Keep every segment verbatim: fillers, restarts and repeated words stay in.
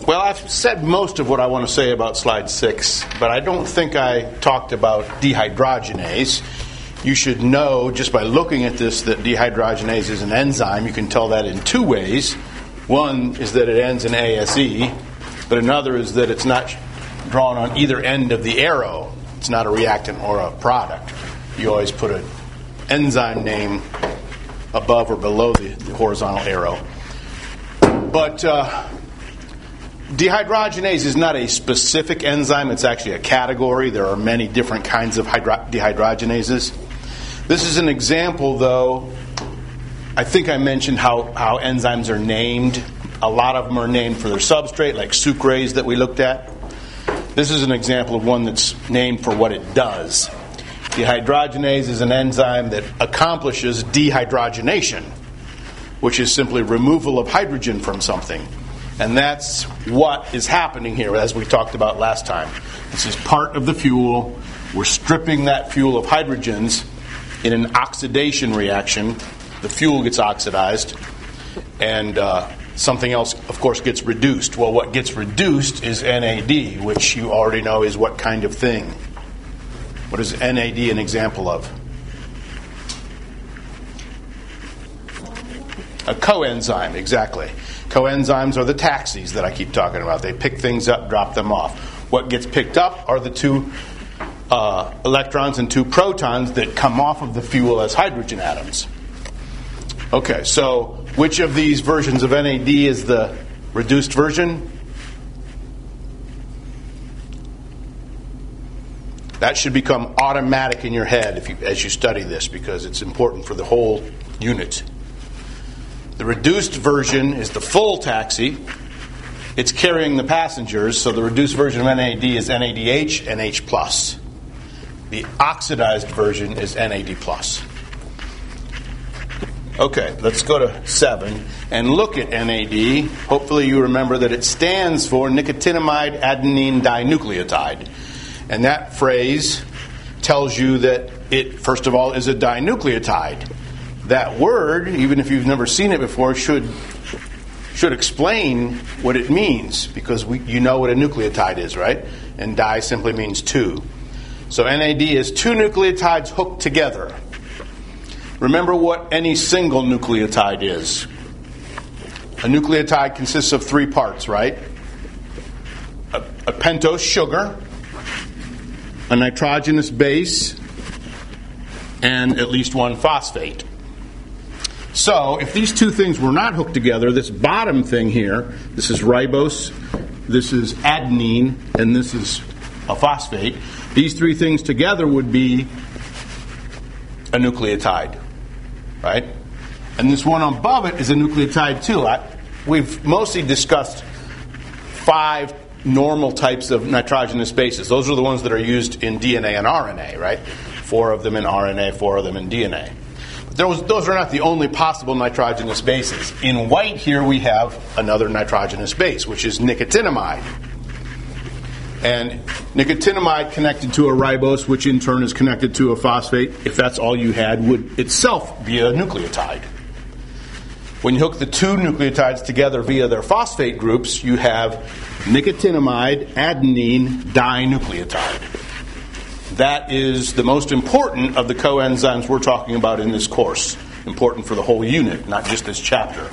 Well, I've said most of what I want to say about slide six, but I don't think I talked about dehydrogenase. You should know, just by looking at this, that dehydrogenase is an enzyme. You can tell that in two ways. One is that it ends in A S E, but another is that it's not drawn on either end of the arrow. It's not a reactant or a product. You always put an enzyme name above or below the, the horizontal arrow. But uh, dehydrogenase is not a specific enzyme. It's actually a category. There are many different kinds of hydro- dehydrogenases. This is an example, though. I think I mentioned how, how enzymes are named. A lot of them are named for their substrate, like sucrase that we looked at. This is an example of one that's named for what it does. Dehydrogenase is an enzyme that accomplishes dehydrogenation, which is simply removal of hydrogen from something. And that's what is happening here, as we talked about last time. This is part of the fuel. We're stripping that fuel of hydrogens in an oxidation reaction. The fuel gets oxidized, and uh, something else, of course, gets reduced. Well, what gets reduced is N A D, which you already know is what kind of thing. What is N A D an example of? A coenzyme, exactly. Coenzymes are the taxis that I keep talking about. They pick things up, drop them off. What gets picked up are the two uh, electrons and two protons that come off of the fuel as hydrogen atoms. Okay, so which of these versions of N A D is the reduced version? That should become automatic in your head if you, as you study this, because it's important for the whole unit. The reduced version is the full taxi. It's carrying the passengers, so the reduced version of N A D is N A D H, N H plus. The oxidized version is N A D plus. Okay, let's go to seven and look at N A D. Hopefully you remember that it stands for nicotinamide adenine dinucleotide. And that phrase tells you that it, first of all, is a dinucleotide. That word, even if you've never seen it before, should should explain what it means, because we, you know what a nucleotide is, right? And di simply means two. So N A D is two nucleotides hooked together. Remember what any single nucleotide is. A nucleotide consists of three parts, right? A, a pentose sugar, a nitrogenous base, and at least one phosphate. So, if these two things were not hooked together, this bottom thing here, this is ribose, this is adenine, and this is a phosphate. These three things together would be a nucleotide, right? And this one above it is a nucleotide too. I, we've mostly discussed five normal types of nitrogenous bases. Those are the ones that are used in D N A and R N A, right? Four of them in R N A, four of them in D N A. But those, those are not the only possible nitrogenous bases. In white here we have another nitrogenous base, which is nicotinamide. And nicotinamide connected to a ribose, which in turn is connected to a phosphate, if that's all you had, would itself be a nucleotide. When you hook the two nucleotides together via their phosphate groups, you have nicotinamide adenine dinucleotide. That is the most important of the coenzymes we're talking about in this course. Important for the whole unit, not just this chapter.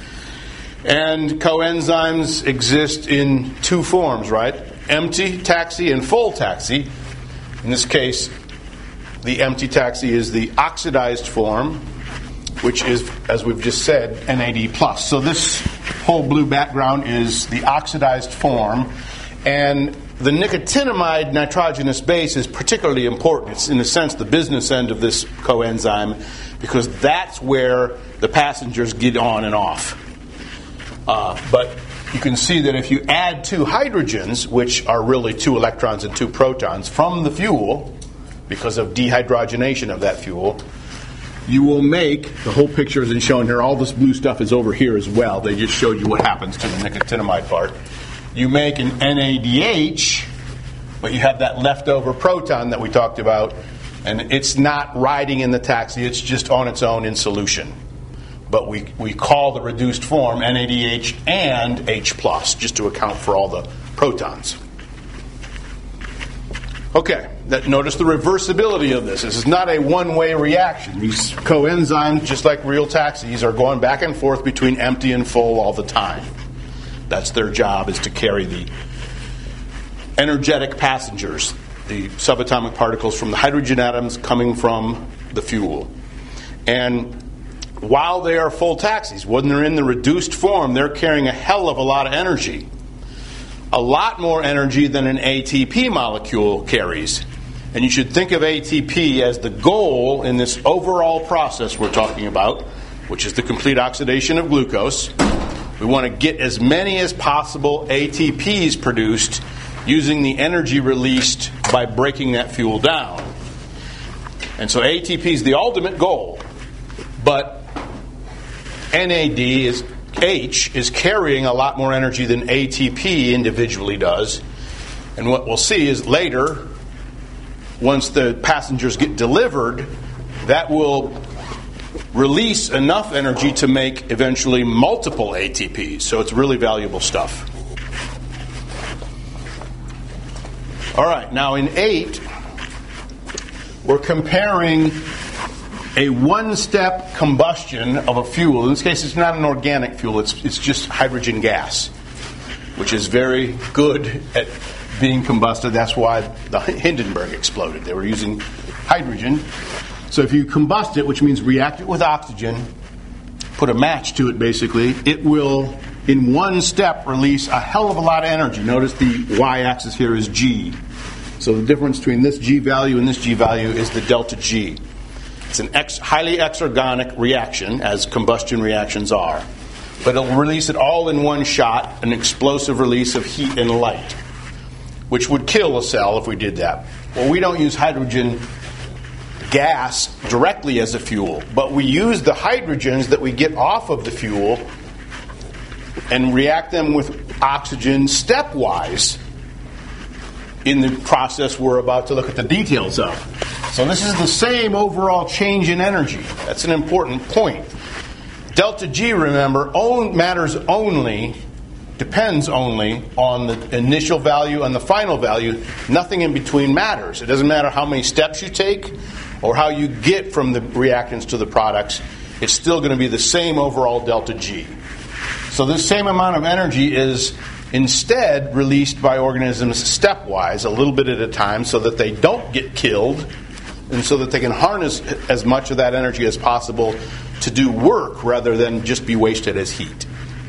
And coenzymes exist in two forms, right? Empty taxi and full taxi. In this case, the empty taxi is the oxidized form, which is, as we've just said, N A D plus. So this whole blue background is the oxidized form. And the nicotinamide nitrogenous base is particularly important. It's, in a sense, the business end of this coenzyme, because that's where the passengers get on and off. Uh, but you can see that if you add two hydrogens, which are really two electrons and two protons, from the fuel, because of dehydrogenation of that fuel, you will make, the whole picture isn't shown here, all this blue stuff is over here as well. They just showed you what happens to the nicotinamide part. You make an N A D H, but you have that leftover proton that we talked about, and it's not riding in the taxi, it's just on its own in solution. but we, we call the reduced form N A D H and H plus, just to account for all the protons. Okay, that, notice the reversibility of this. This is not a one-way reaction. These coenzymes, just like real taxis, are going back and forth between empty and full all the time. That's their job, is to carry the energetic passengers, the subatomic particles from the hydrogen atoms coming from the fuel. And while they are full taxis, when they're in the reduced form, they're carrying a hell of a lot of energy. A lot more energy than an A T P molecule carries. And you should think of A T P as the goal in this overall process we're talking about, which is the complete oxidation of glucose. We want to get as many as possible A T Ps produced using the energy released by breaking that fuel down. And so A T P is the ultimate goal. But N A D is H is carrying a lot more energy than A T P individually does. And what we'll see is later, once the passengers get delivered, that will release enough energy to make eventually multiple A T Ps. So it's really valuable stuff. All right, now in eight, we're comparing a one-step combustion of a fuel. In this case, it's not an organic fuel. It's, it's just hydrogen gas, which is very good at being combusted. That's why the Hindenburg exploded. They were using hydrogen. So if you combust it, which means react it with oxygen, put a match to it basically, it will, in one step, release a hell of a lot of energy. Notice the y-axis here is G. So the difference between this G value and this G value is the delta G. It's an ex- highly exergonic reaction, as combustion reactions are. But it'll release it all in one shot, an explosive release of heat and light, which would kill a cell if we did that. Well, we don't use hydrogen gas directly as a fuel, but we use the hydrogens that we get off of the fuel and react them with oxygen stepwise in the process we're about to look at the details of. So this is the same overall change in energy. That's an important point. Delta G, remember, own, matters only, depends only on the initial value and the final value. Nothing in between matters. It doesn't matter how many steps you take or how you get from the reactants to the products. It's still going to be the same overall delta G. So this same amount of energy is instead released by organisms stepwise, a little bit at a time, so that they don't get killed and so that they can harness as much of that energy as possible to do work rather than just be wasted as heat.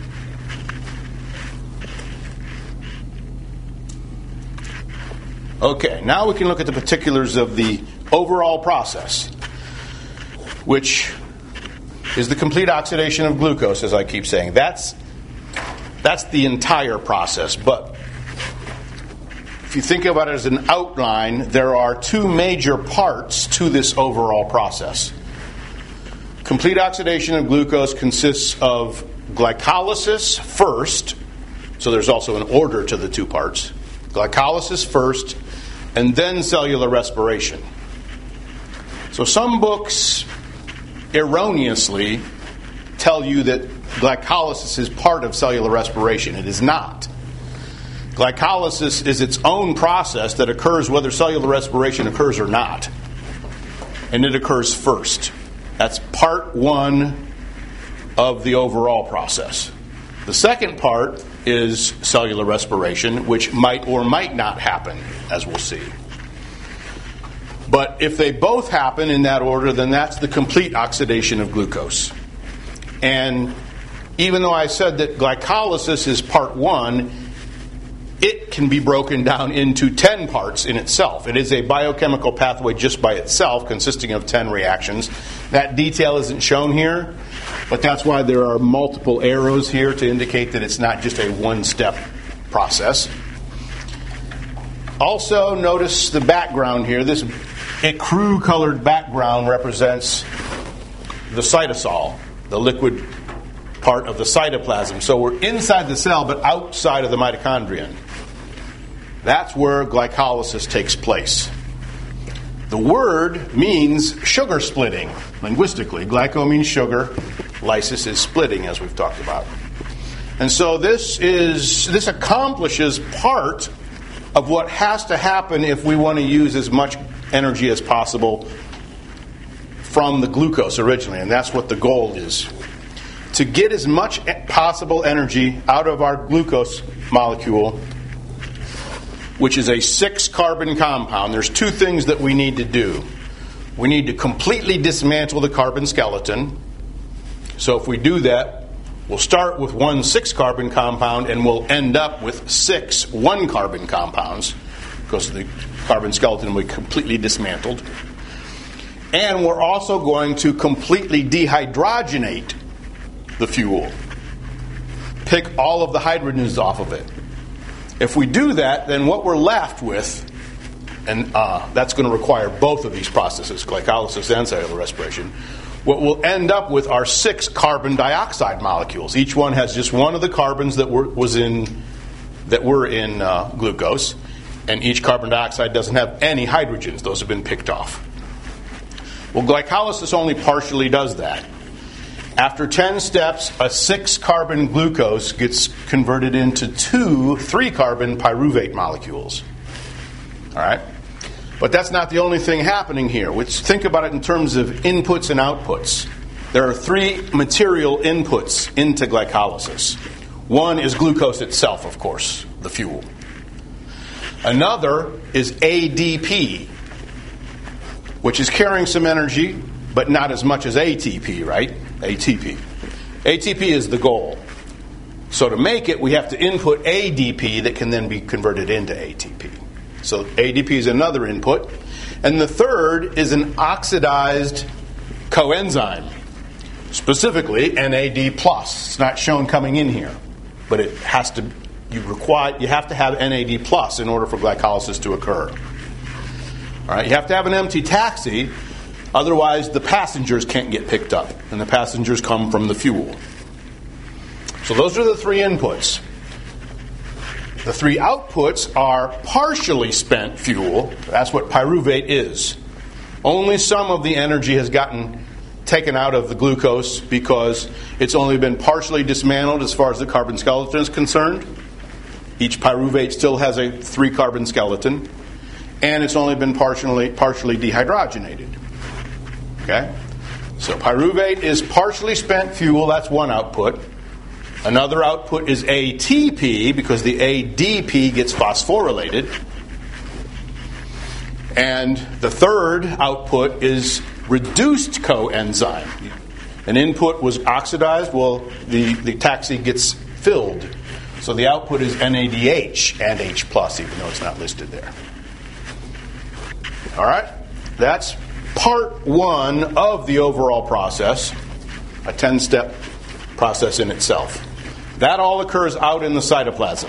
Okay, now we can look at the particulars of the overall process, which is the complete oxidation of glucose, as I keep saying. That's that's the entire process. But if you think about it as an outline, there are two major parts to this overall process. Complete oxidation of glucose consists of glycolysis first, so there's also an order to the two parts. Glycolysis first, and then cellular respiration. So some books erroneously tell you that glycolysis is part of cellular respiration. It is not. Glycolysis is its own process that occurs whether cellular respiration occurs or not. And it occurs first. That's part one of the overall process. The second part is cellular respiration, which might or might not happen, as we'll see. But if they both happen in that order, then that's the complete oxidation of glucose. And even though I said that glycolysis is part one, it can be broken down into ten parts in itself. It is a biochemical pathway just by itself, consisting of ten reactions. That detail isn't shown here, but that's why there are multiple arrows here to indicate that it's not just a one-step process. Also, notice the background here. This ecru-colored background represents the cytosol, the liquid part of the cytoplasm. So we're inside the cell, but outside of the mitochondrion. That's where glycolysis takes place. The word means sugar splitting, linguistically. Glyco means sugar, lysis is splitting, as we've talked about. And so this is this accomplishes part of what has to happen if we want to use as much energy as possible from the glucose originally, and that's what the goal is. To get as much possible energy out of our glucose molecule, which is a six-carbon compound, there's two things that we need to do. We need to completely dismantle the carbon skeleton. So if we do that, we'll start with one six-carbon compound and we'll end up with six one-carbon compounds because the carbon skeleton will be completely dismantled. And we're also going to completely dehydrogenate the fuel. Pick all of the hydrogens off of it. If we do that, then what we're left with, and uh, that's going to require both of these processes, glycolysis and cellular respiration, what we'll end up with are six carbon dioxide molecules. Each one has just one of the carbons that were was in that were in uh, glucose, and each carbon dioxide doesn't have any hydrogens. Those have been picked off. Well, glycolysis only partially does that. After ten steps, a six-carbon glucose gets converted into two three-carbon pyruvate molecules. All right? But that's not the only thing happening here. Which, think about it in terms of inputs and outputs. There are three material inputs into glycolysis. One is glucose itself, of course, the fuel. Another is A D P, which is carrying some energy, but not as much as A T P, right? A T P. A T P is the goal. So to make it, we have to input A D P that can then be converted into A T P. So A D P is another input. And the third is an oxidized coenzyme, specifically N A D plus. It's not shown coming in here, but it has to. You require. You have to have N A D plus in order for glycolysis to occur. All right. You have to have an empty taxi. Otherwise, the passengers can't get picked up, and the passengers come from the fuel. So those are the three inputs. The three outputs are partially spent fuel. That's what pyruvate is. Only some of the energy has gotten taken out of the glucose because it's only been partially dismantled as far as the carbon skeleton is concerned. Each pyruvate still has a three-carbon skeleton, and it's only been partially partially dehydrogenated. Okay? So pyruvate is partially spent fuel. That's one output. Another output is A T P because the A D P gets phosphorylated. And the third output is reduced coenzyme. An input was oxidized. Well, the, the taxi gets filled. So the output is N A D H and H plus, even though it's not listed there. All right? That's part one of the overall process, a ten-step process in itself. That all occurs out in the cytoplasm.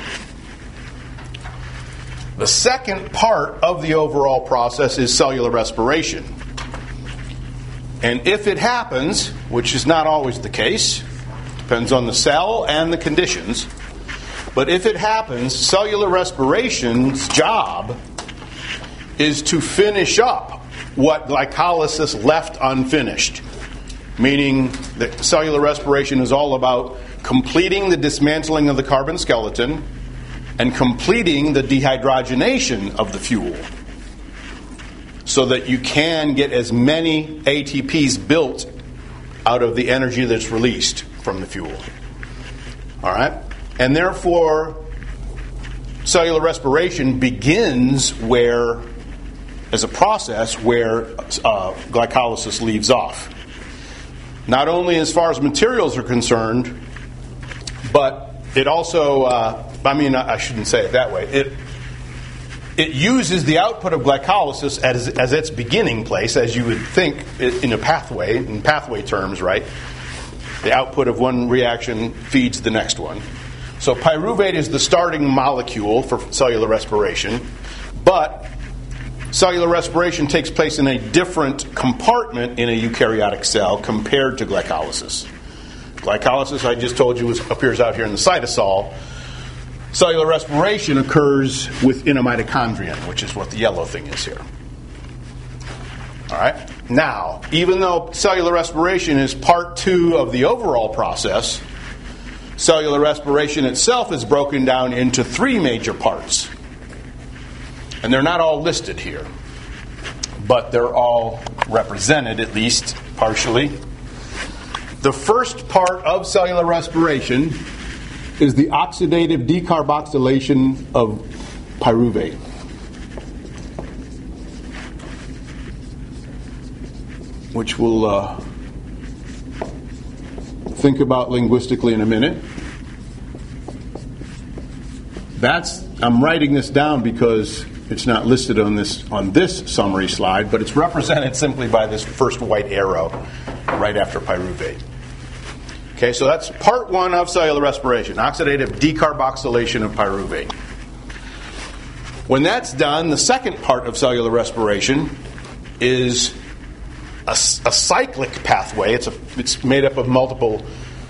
The second part of the overall process is cellular respiration. And if it happens, which is not always the case, depends on the cell and the conditions, but if it happens, cellular respiration's job is to finish up what glycolysis left unfinished. Meaning that cellular respiration is all about completing the dismantling of the carbon skeleton and completing the dehydrogenation of the fuel so that you can get as many A T Ps built out of the energy that's released from the fuel. All right? And therefore, cellular respiration begins where, as a process where uh, glycolysis leaves off. Not only as far as materials are concerned, but it also, uh, I mean, I shouldn't say it that way. It it uses the output of glycolysis as, as its beginning place, as you would think in a pathway, in pathway terms, right? The output of one reaction feeds the next one. So pyruvate is the starting molecule for cellular respiration, but cellular respiration takes place in a different compartment in a eukaryotic cell compared to glycolysis. Glycolysis, I just told you, is, appears out here in the cytosol. Cellular respiration occurs within a mitochondrion, which is what the yellow thing is here. All right? Now, even though cellular respiration is part two of the overall process, cellular respiration itself is broken down into three major parts. And they're not all listed here, but they're all represented, at least partially. The first part of cellular respiration is the oxidative decarboxylation of pyruvate. Which we'll uh, think about linguistically in a minute. That's I'm writing this down because it's not listed on this on this summary slide, but it's represented simply by this first white arrow right after pyruvate. Okay, so that's part one of cellular respiration, oxidative decarboxylation of pyruvate. When that's done, the second part of cellular respiration is a, a cyclic pathway. It's a, it's made up of multiple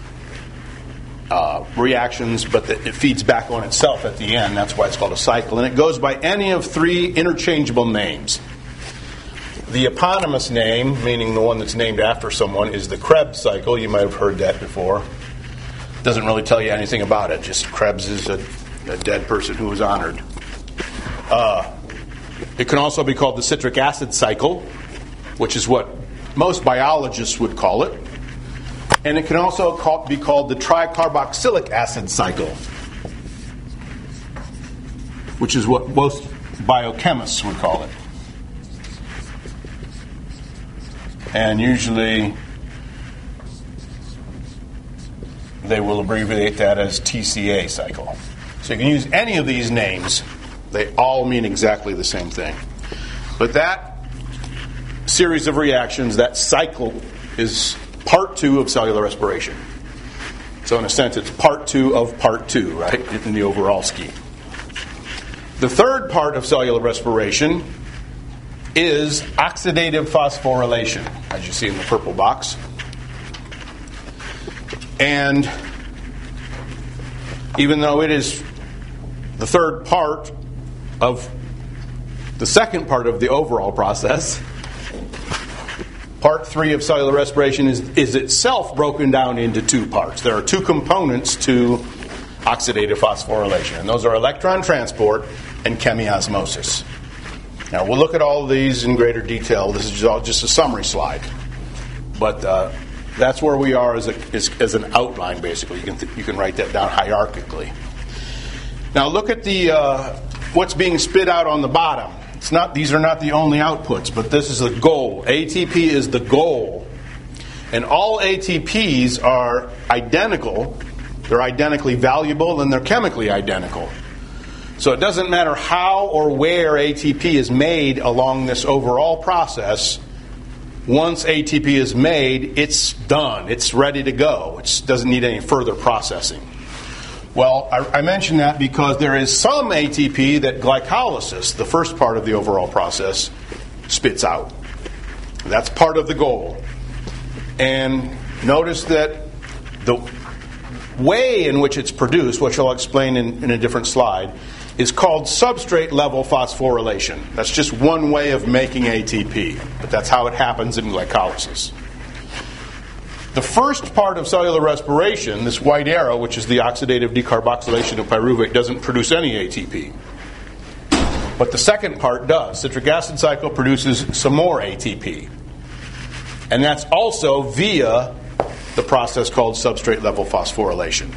uh, reactions, but the, it feeds back on itself at the end. That's why it's called a cycle. And it goes by any of three interchangeable names. The eponymous name, meaning the one that's named after someone, is the Krebs cycle. You might have heard that before. Doesn't really tell you anything about it. Just Krebs is a, a dead person who was honored. Uh, it can also be called the citric acid cycle, which is what most biologists would call it. And it can also call, be called the tricarboxylic acid cycle, which is what most biochemists would call it. And usually they will abbreviate that as T C A cycle. So you can use any of these names. They all mean exactly the same thing. But that series of reactions, that cycle, is part two of cellular respiration. So in a sense, it's part two of part two, right, in the overall scheme. The third part of cellular respiration is oxidative phosphorylation, as you see in the purple box. And even though it is the third part of the second part of the overall process, part three of cellular respiration is, is itself broken down into two parts. There are two components to oxidative phosphorylation, and those are electron transport and chemiosmosis. Now, we'll look at all of these in greater detail. This is all just a summary slide. But uh, that's where we are as, a, as, as an outline, basically. You can, th- you can write that down hierarchically. Now, look at the uh, what's being spit out on the bottom. It's not; these are not the only outputs, but this is the goal. A T P is the goal. And all A T Ps are identical. They're identically valuable, and they're chemically identical. So it doesn't matter how or where A T P is made along this overall process. Once A T P is made, it's done. It's ready to go. It doesn't need any further processing. Well, I, I mention that because there is some A T P that glycolysis, the first part of the overall process, spits out. That's part of the goal. And notice that the way in which it's produced, which I'll explain in, in a different slide, is called substrate level phosphorylation. That's just one way of making A T P, but that's how it happens in glycolysis. The first part of cellular respiration, this white arrow, which is the oxidative decarboxylation of pyruvate, doesn't produce any A T P. But the second part does. Citric acid cycle produces some more A T P. And that's also via the process called substrate level phosphorylation.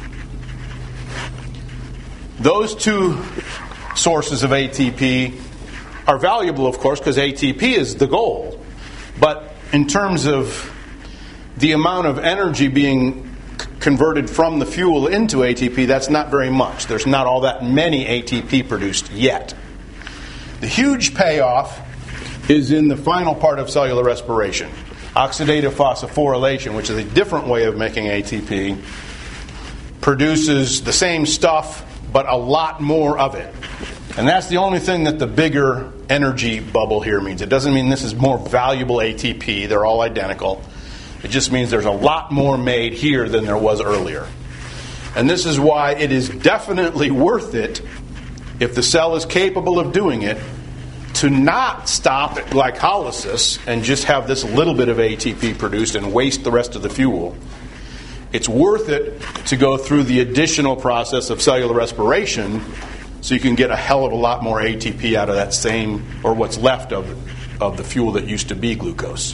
Those two sources of A T P are valuable, of course, because A T P is the goal. But in terms of the amount of energy being c- converted from the fuel into A T P, that's not very much. There's not all that many A T P produced yet. The huge payoff is in the final part of cellular respiration. Oxidative phosphorylation, which is a different way of making A T P, produces the same stuff, but a lot more of it. And that's the only thing that the bigger energy bubble here means. It doesn't mean this is more valuable A T P. They're all identical. It just means there's a lot more made here than there was earlier. And this is why it is definitely worth it, if the cell is capable of doing it, to not stop at glycolysis and just have this little bit of A T P produced and waste the rest of the fuel, it's worth it to go through the additional process of cellular respiration so you can get a hell of a lot more A T P out of that same, or what's left of, of the fuel that used to be glucose.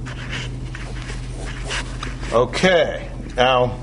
Okay, now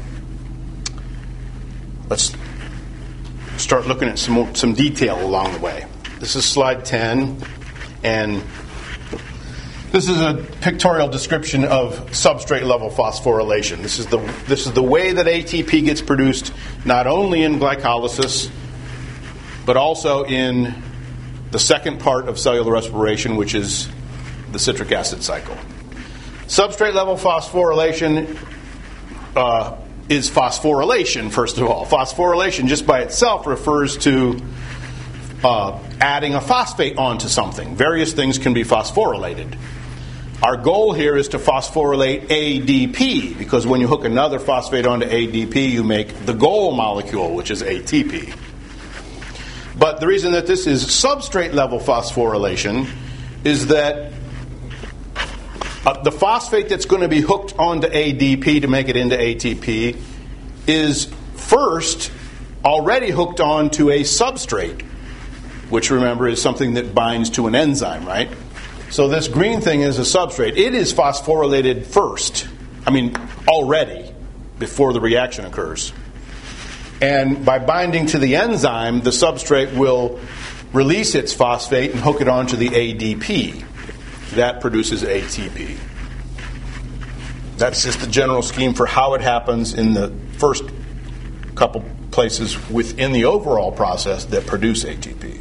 let's start looking at some more, some detail along the way. This is slide ten, and this is a pictorial description of substrate level phosphorylation. This is the this is the way that A T P gets produced, not only in glycolysis, but also in the second part of cellular respiration, which is the citric acid cycle. Substrate level phosphorylation uh, is phosphorylation, first of all. Phosphorylation just by itself refers to uh, adding a phosphate onto something. Various things can be phosphorylated. Our goal here is to phosphorylate A D P, because when you hook another phosphate onto A D P, you make the goal molecule, which is A T P. But the reason that this is substrate level phosphorylation is that uh, the phosphate that's going to be hooked onto A D P to make it into A T P is first already hooked onto a substrate, which, remember, is something that binds to an enzyme, right? So this green thing is a substrate. It is phosphorylated first. I mean, already, before the reaction occurs. And by binding to the enzyme, the substrate will release its phosphate and hook it onto the A D P. That produces A T P. That's just the general scheme for how it happens in the first couple places within the overall process that produce A T P.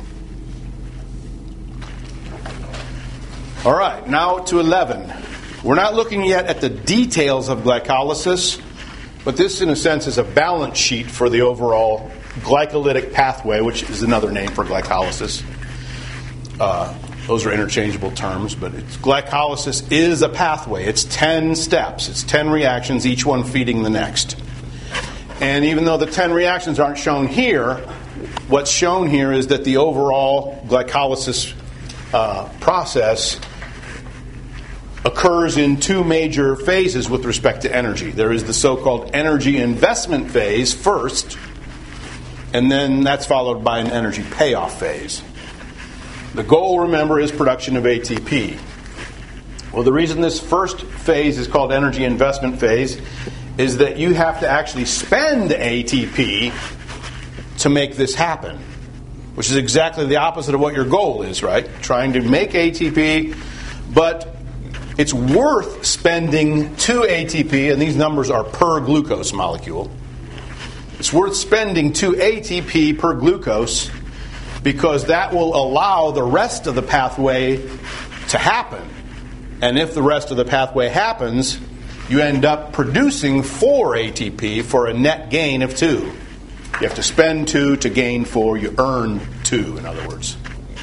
All right, now to eleven. We're not looking yet at the details of glycolysis, but this, in a sense, is a balance sheet for the overall glycolytic pathway, which is another name for glycolysis. Uh, those are interchangeable terms, but it's, glycolysis is a pathway. It's ten steps. It's ten reactions, each one feeding the next. And even though the ten reactions aren't shown here, what's shown here is that the overall glycolysis uh, process occurs in two major phases with respect to energy. There is the so-called energy investment phase first, and then that's followed by an energy payoff phase. The goal, remember, is production of A T P. Well, the reason this first phase is called energy investment phase is that you have to actually spend A T P to make this happen, which is exactly the opposite of what your goal is, right? Trying to make A T P, but it's worth spending two A T P, and these numbers are per glucose molecule. It's worth spending two A T P per glucose because that will allow the rest of the pathway to happen. And if the rest of the pathway happens, you end up producing four A T P for a net gain of two. You have to spend two to gain four. You earn two, in other words.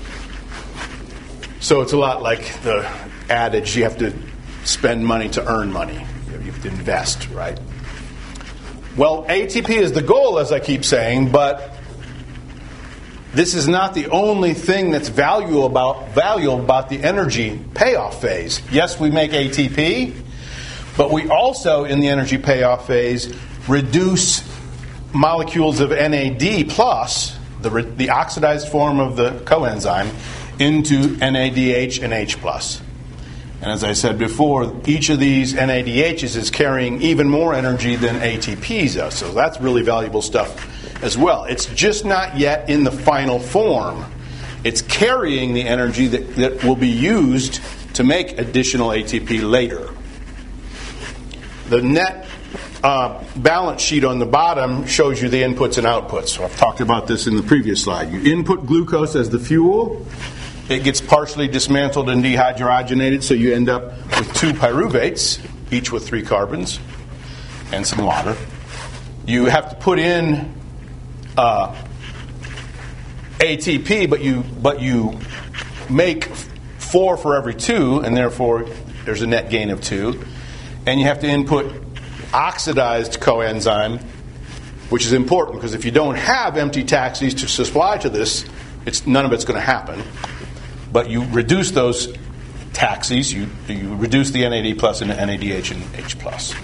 So it's a lot like the adage, you have to spend money to earn money. You have to invest, right? Well, A T P is the goal, as I keep saying, but this is not the only thing that's valuable about, valuable about the energy payoff phase. Yes, we make A T P, but we also, in the energy payoff phase, reduce molecules of N A D plus, the, the oxidized form of the coenzyme, into N A D H and H plus. And as I said before, each of these N A D Hs is carrying even more energy than A T Ps are, so that's really valuable stuff as well. It's just not yet in the final form. It's carrying the energy that, that will be used to make additional A T P later. The net uh, balance sheet on the bottom shows you the inputs and outputs. So I've talked about this in the previous slide. You input glucose as the fuel. It gets partially dismantled and dehydrogenated, so you end up with two pyruvates, each with three carbons, and some water. You have to put in uh, A T P, but you but you make four for every two, and therefore there's a net gain of two. And you have to input oxidized coenzyme, which is important because if you don't have empty taxis to supply to this, it's none of it's going to happen. but you reduce those taxis, you, you reduce the N A D plus into N A D H and H plus.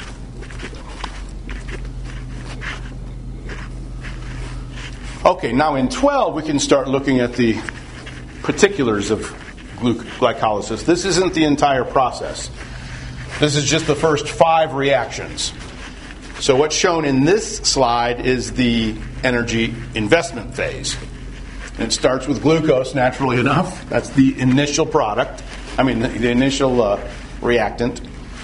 Okay, now in twelve we can start looking at the particulars of gluc- glycolysis. This isn't the entire process. This is just the first five reactions. So what's shown in this slide is the energy investment phase. And it starts with glucose, naturally enough. That's the initial product. I mean, the, the initial uh, reactant.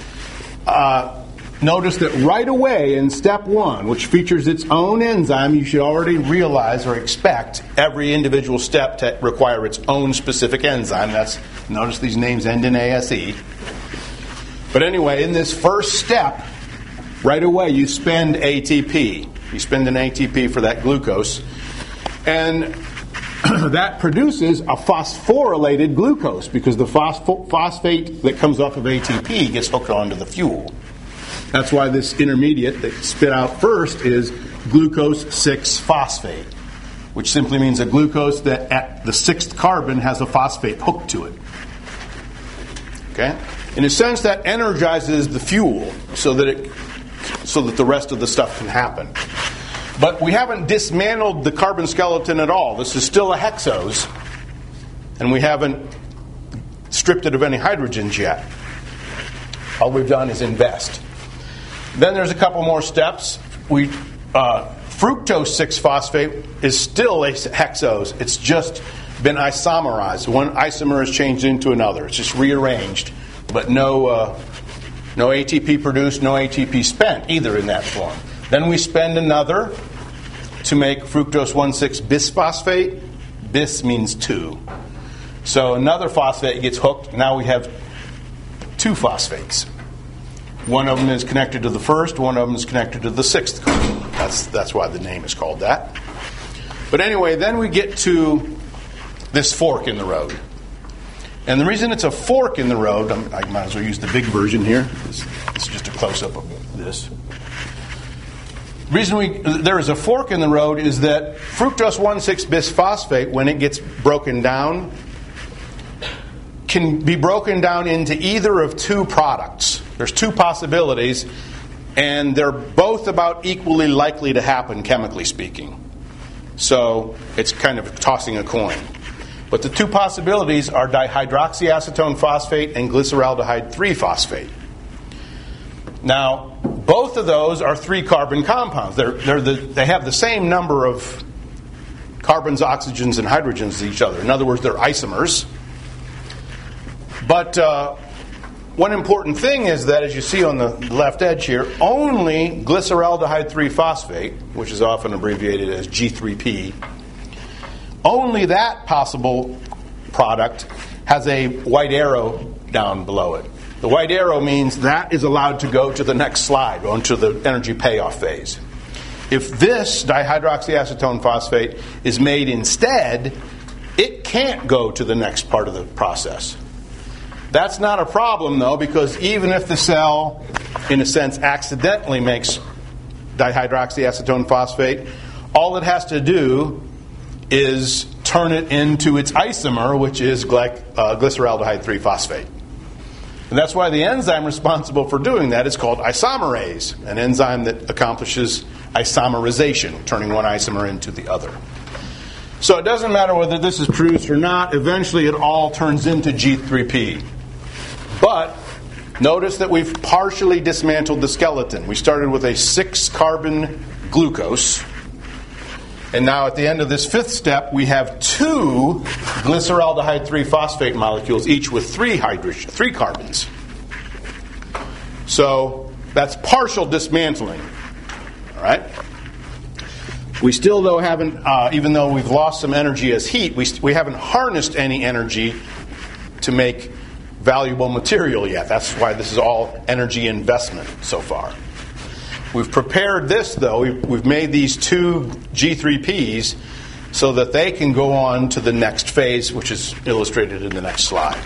Uh, notice that right away in step one, which features its own enzyme, you should already realize or expect every individual step to require its own specific enzyme. That's, notice these names end in A S E. But anyway, in this first step, right away you spend A T P. You spend an A T P for that glucose. And that produces a phosphorylated glucose because the phospho- phosphate that comes off of A T P gets hooked onto the fuel. That's why this intermediate that spit out first is glucose six phosphate, which simply means a glucose that at the sixth carbon has a phosphate hooked to it. Okay? In a sense, that energizes the fuel so that it, so that the rest of the stuff can happen. But we haven't dismantled the carbon skeleton at all. This is still a hexose, and we haven't stripped it of any hydrogens yet. All we've done is invest. Then there's a couple more steps. We uh, fructose six phosphate is still a hexose. It's just been isomerized. One isomer is changed into another. It's just rearranged. But no uh, no A T P produced, no A T P spent, either in that form. Then we spend another to make fructose one six bisphosphate. Bis means two. So another phosphate gets hooked. Now we have two phosphates. One of them is connected to the first, one of them is connected to the sixth carbon. That's, that's why the name is called that. But anyway, then we get to this fork in the road. And the reason it's a fork in the road, I might as well use the big version here. This, this is just a close-up of this. The reason we, there is a fork in the road is that fructose one six bisphosphate, when it gets broken down, can be broken down into either of two products. There's two possibilities, and they're both about equally likely to happen, chemically speaking. So it's kind of tossing a coin. But the two possibilities are dihydroxyacetone phosphate and glyceraldehyde three phosphate. Now, both of those are three-carbon compounds. They're, they're the, they have the same number of carbons, oxygens, and hydrogens as each other. In other words, they're isomers. But uh, one important thing is that, as you see on the left edge here, only glyceraldehyde three phosphate, which is often abbreviated as G three P, only that possible product has a white arrow down below it. The white arrow means that is allowed to go to the next slide, onto the energy payoff phase. If this dihydroxyacetone phosphate is made instead, it can't go to the next part of the process. That's not a problem, though, because even if the cell, in a sense, accidentally makes dihydroxyacetone phosphate, all it has to do is turn it into its isomer, which is glyc- uh, glyceraldehyde three phosphate. And that's why the enzyme responsible for doing that is called isomerase, an enzyme that accomplishes isomerization, turning one isomer into the other. So it doesn't matter whether this is produced or not. Eventually it all turns into G three P. But notice that we've partially dismantled the skeleton. We started with a six-carbon glucose. And now at the end of this fifth step, we have two glyceraldehyde three phosphate molecules, each with three hydrogen, three carbons. So that's partial dismantling. All right? We still, though, haven't, uh, even though we've lost some energy as heat, we, we haven't harnessed any energy to make valuable material yet. That's why this is all energy investment so far. We've prepared this, though. We've, we've made these two G three Ps so that they can go on to the next phase, which is illustrated in the next slide.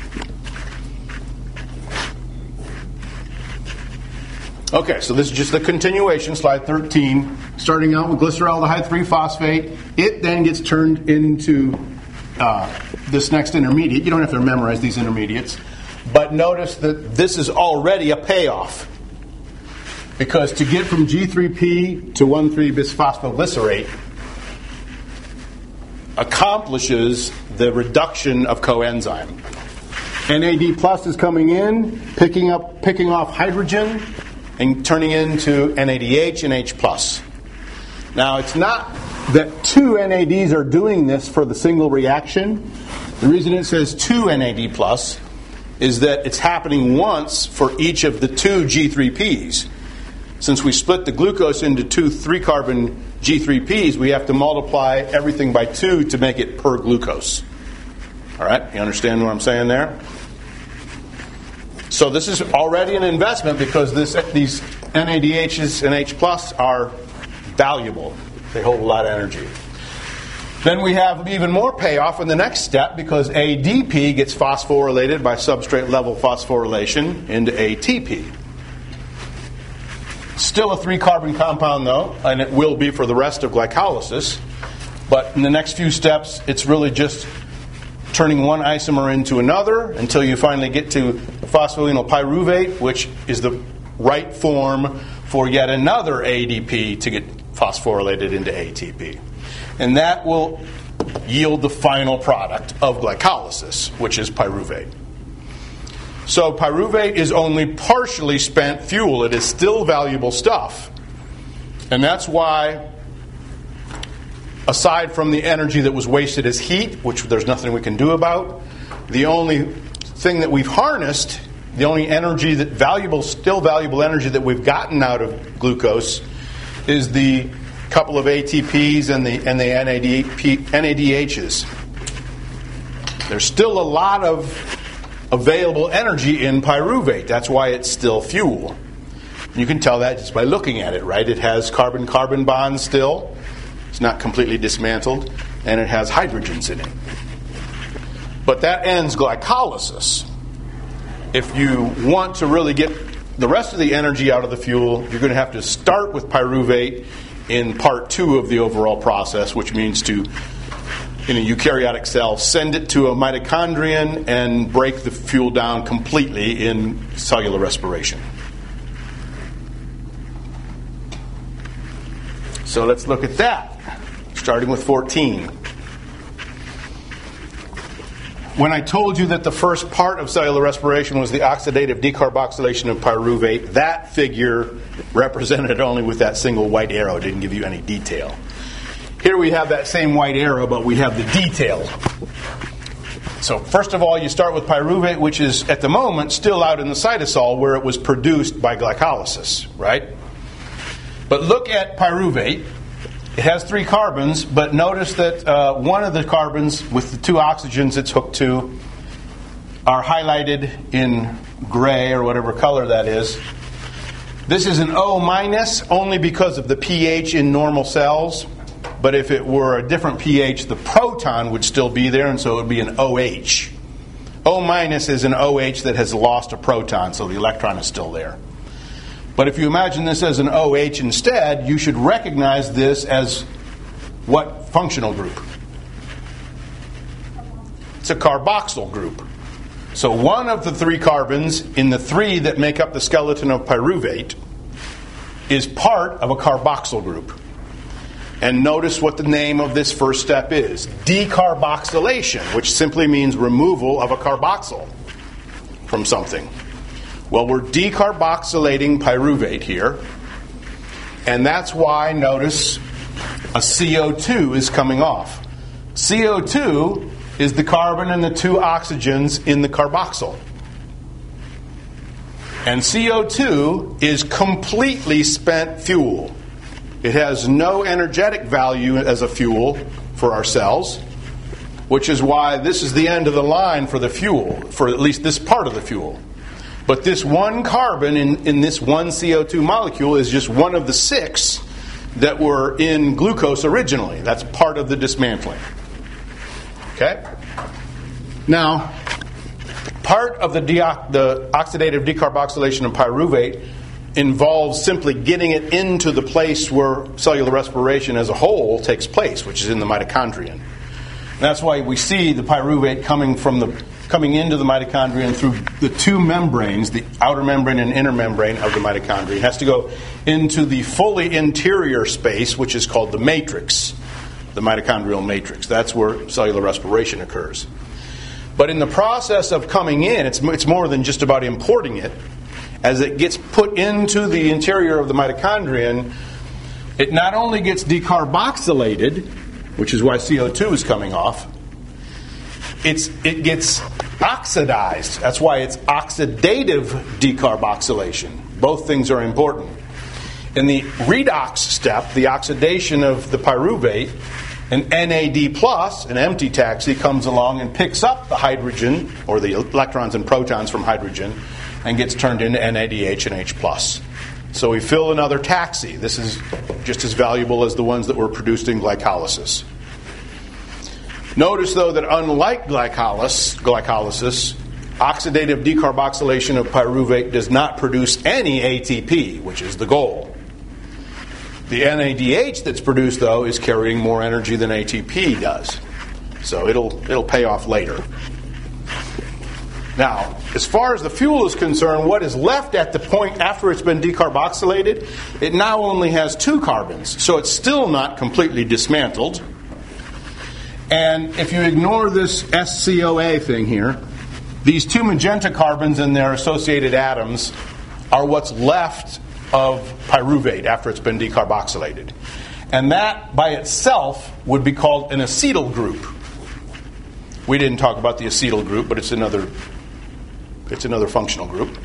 Okay, so this is just the continuation, slide thirteen. Starting out with glyceraldehyde three phosphate. It then gets turned into uh, this next intermediate. You don't have to memorize these intermediates. But notice that this is already a payoff. Because to get from G three P to one three bisphosphoglycerate accomplishes the reduction of coenzyme. N A D plus is coming in, picking up, picking off hydrogen, and turning into N A D H and H plus. Now, it's not that two N A Ds are doing this for the single reaction. The reason it says two N A D plus is that it's happening once for each of the two G three Ps. Since we split the glucose into two three-carbon G three Ps, we have to multiply everything by two to make it per glucose. All right? You understand what I'm saying there? So this is already an investment because this, these N A D Hs and H plus are valuable. They hold a lot of energy. Then we have even more payoff in the next step because A D P gets phosphorylated by substrate level phosphorylation into A T P. Still a three-carbon compound, though, and it will be for the rest of glycolysis. But in the next few steps, it's really just turning one isomer into another until you finally get to phosphoenol pyruvate, which is the right form for yet another A D P to get phosphorylated into A T P. And that will yield the final product of glycolysis, which is pyruvate. So pyruvate is only partially spent fuel. It is still valuable stuff. And that's why, aside from the energy that was wasted as heat, which there's nothing we can do about, the only thing that we've harnessed, the only energy that valuable, still valuable energy that we've gotten out of glucose is the couple of A T Ps and the and the N A D Hs. There's still a lot of available energy in pyruvate. That's why it's still fuel. You can tell that just by looking at it, right? It has carbon-carbon bonds still. It's not completely dismantled, and it has hydrogens in it. But that ends glycolysis. If you want to really get the rest of the energy out of the fuel, you're going to have to start with pyruvate in part two of the overall process, which means to, in a eukaryotic cell, send it to a mitochondrion and break the fuel down completely in cellular respiration. So let's look at that, starting with fourteen. When I told you that the first part of cellular respiration was the oxidative decarboxylation of pyruvate, that figure represented only with that single white arrow. It didn't give you any detail. Here we have that same white arrow, but we have the detail. So first of all, you start with pyruvate, which is at the moment still out in the cytosol where it was produced by glycolysis, right? But look at pyruvate. It has three carbons, but notice that uh, one of the carbons with the two oxygens it's hooked to are highlighted in gray or whatever color that is. This is an O minus only because of the pH in normal cells, but if it were a different pH, the proton would still be there, and so it would be an OH. O minus is an OH that has lost a proton, so the electron is still there. But if you imagine this as an OH instead, you should recognize this as what functional group? It's a carboxyl group. So one of the three carbons in the three that make up the skeleton of pyruvate is part of a carboxyl group. And notice what the name of this first step is. Decarboxylation, which simply means removal of a carboxyl from something. Well, we're decarboxylating pyruvate here, and that's why, notice, a C O two is coming off. C O two is the carbon and the two oxygens in the carboxyl. And C O two is completely spent fuel. It has no energetic value as a fuel for our cells, which is why this is the end of the line for the fuel, for at least this part of the fuel. But this one carbon in, in this one C O two molecule is just one of the six that were in glucose originally. That's part of the dismantling. Okay? Now, part of the, deox- the oxidative decarboxylation of pyruvate involves simply getting it into the place where cellular respiration as a whole takes place, which is in the mitochondrion. And that's why we see the pyruvate coming from the coming into the mitochondria and through the two membranes, the outer membrane and inner membrane of the mitochondria. It has to go into the fully interior space, which is called the matrix, the mitochondrial matrix. That's where cellular respiration occurs. But in the process of coming in, it's, it's more than just about importing it. As it gets put into the interior of the mitochondrion, it not only gets decarboxylated, which is why C O two is coming off, it's, it gets oxidized. That's why it's oxidative decarboxylation. Both things are important. In the redox step, the oxidation of the pyruvate, an N A D plus, an empty taxi, comes along and picks up the hydrogen, or the electrons and protons from hydrogen, and gets turned into N A D H and H plus. So we fill another taxi. This is just as valuable as the ones that were produced in glycolysis. Notice, though, that unlike glycolysis, glycolysis, oxidative decarboxylation of pyruvate does not produce any A T P, which is the goal. The N A D H that's produced, though, is carrying more energy than A T P does. So it'll it'll pay off later. Now, as far as the fuel is concerned, what is left at the point after it's been decarboxylated, it now only has two carbons. So it's still not completely dismantled. And if you ignore this S C O A thing here, these two magenta carbons and their associated atoms are what's left of pyruvate after it's been decarboxylated. And that by itself would be called an acetyl group. We didn't talk about the acetyl group, but it's another it's another functional group.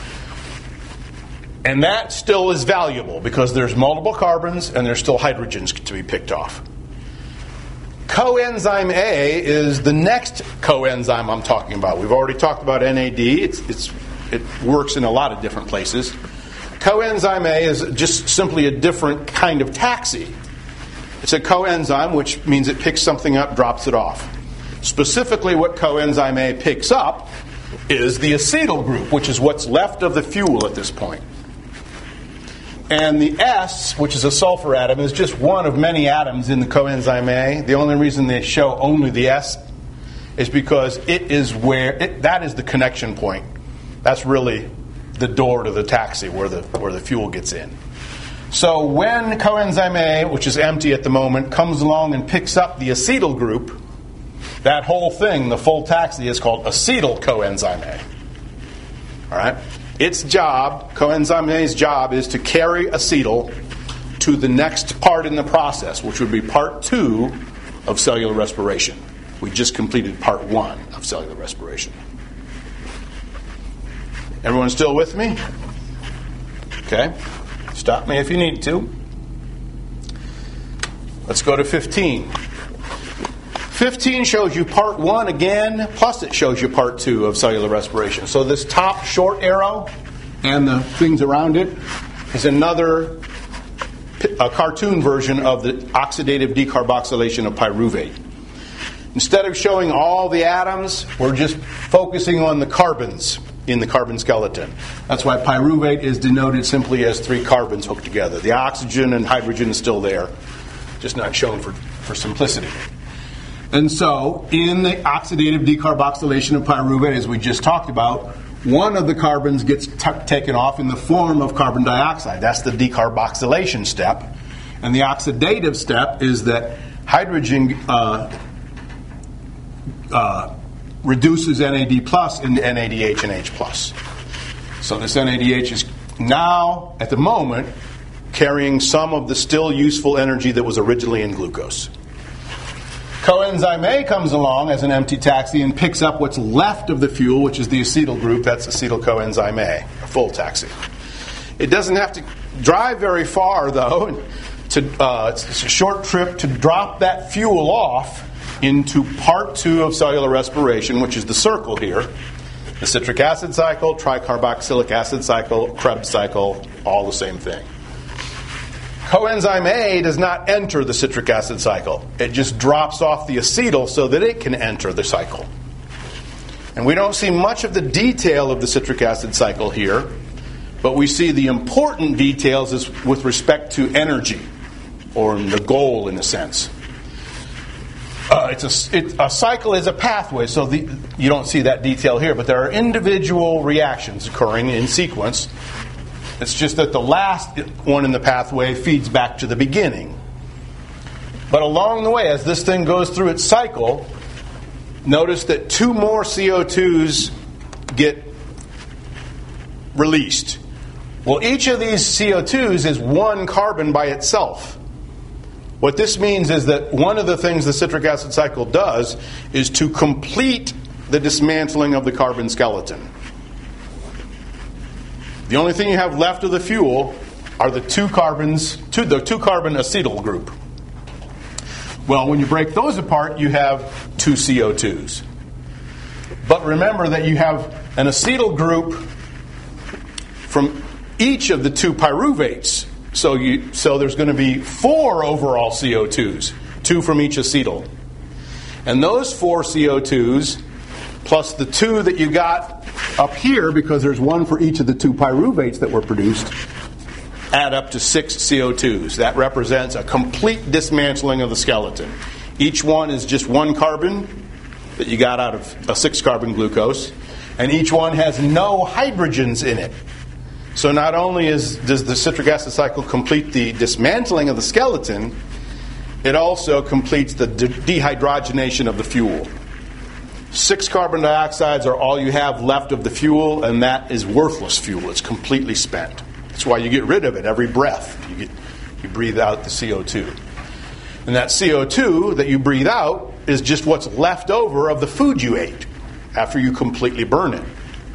And that still is valuable because there's multiple carbons and there's still hydrogens to be picked off. Coenzyme A is the next coenzyme I'm talking about. We've already talked about N A D. It's, it's, it works in a lot of different places. Coenzyme A is just simply a different kind of taxi. It's a coenzyme, which means it picks something up, drops it off. Specifically, what coenzyme A picks up is the acetyl group, which is what's left of the fuel at this point. And the S, which is a sulfur atom, is just one of many atoms in the coenzyme A. The only reason they show only the S is because it is where it, that is the connection point. That's really the door to the taxi where the where the fuel gets in. So when coenzyme A, which is empty at the moment, comes along and picks up the acetyl group, that whole thing, the full taxi, is called acetyl coenzyme A. All right? Its job, coenzyme A's job, is to carry acetyl to the next part in the process, which would be part two of cellular respiration. We just completed part one of cellular respiration. Everyone still with me? Okay. Stop me if you need to. Let's go to fifteen. fifteen shows you part one again, plus it shows you part two of cellular respiration. So this top short arrow and the things around it is another a cartoon version of the oxidative decarboxylation of pyruvate. Instead of showing all the atoms, we're just focusing on the carbons in the carbon skeleton. That's why pyruvate is denoted simply as three carbons hooked together. The oxygen and hydrogen is still there, just not shown for, for simplicity. And so, in the oxidative decarboxylation of pyruvate, as we just talked about, one of the carbons gets t- taken off in the form of carbon dioxide. That's the decarboxylation step. And the oxidative step is that hydrogen uh, uh, reduces N A D plus into N A D H and H plus. So this N A D H is now, at the moment, carrying some of the still useful energy that was originally in glucose. Coenzyme A comes along as an empty taxi and picks up what's left of the fuel, which is the acetyl group. That's acetyl coenzyme A, a full taxi. It doesn't have to drive very far, though. To, uh, it's a short trip to drop that fuel off into part two of cellular respiration, which is the circle here. The citric acid cycle, tricarboxylic acid cycle, Krebs cycle, all the same thing. Coenzyme A does not enter the citric acid cycle. It just drops off the acetyl so that it can enter the cycle. And we don't see much of the detail of the citric acid cycle here, but we see the important details is with respect to energy, or the goal in a sense. Uh, it's a, it, a cycle is a pathway, so the, you don't see that detail here, but there are individual reactions occurring in sequence. It's just that the last one in the pathway feeds back to the beginning. But along the way, as this thing goes through its cycle, notice that two more C O twos get released. Well, each of these C O twos is one carbon by itself. What this means is that one of the things the citric acid cycle does is to complete the dismantling of the carbon skeleton. The only thing you have left of the fuel are the two carbons, two, the two carbon acetyl group. Well, when you break those apart, you have two C O twos. But remember that you have an acetyl group from each of the two pyruvates. So you, so there's going to be four overall C O twos, two from each acetyl. And those four C O twos, plus the two that you got up here, because there's one for each of the two pyruvates that were produced, add up to six C O twos. That represents a complete dismantling of the skeleton. Each one is just one carbon that you got out of a six-carbon glucose, and each one has no hydrogens in it. So not only is, does the citric acid cycle complete the dismantling of the skeleton, it also completes the de- dehydrogenation of the fuel. Six carbon dioxides are all you have left of the fuel, and that is worthless fuel. It's completely spent. That's why you get rid of it every breath. You get, you breathe out the C O two. And that C O two that you breathe out is just what's left over of the food you ate after you completely burn it.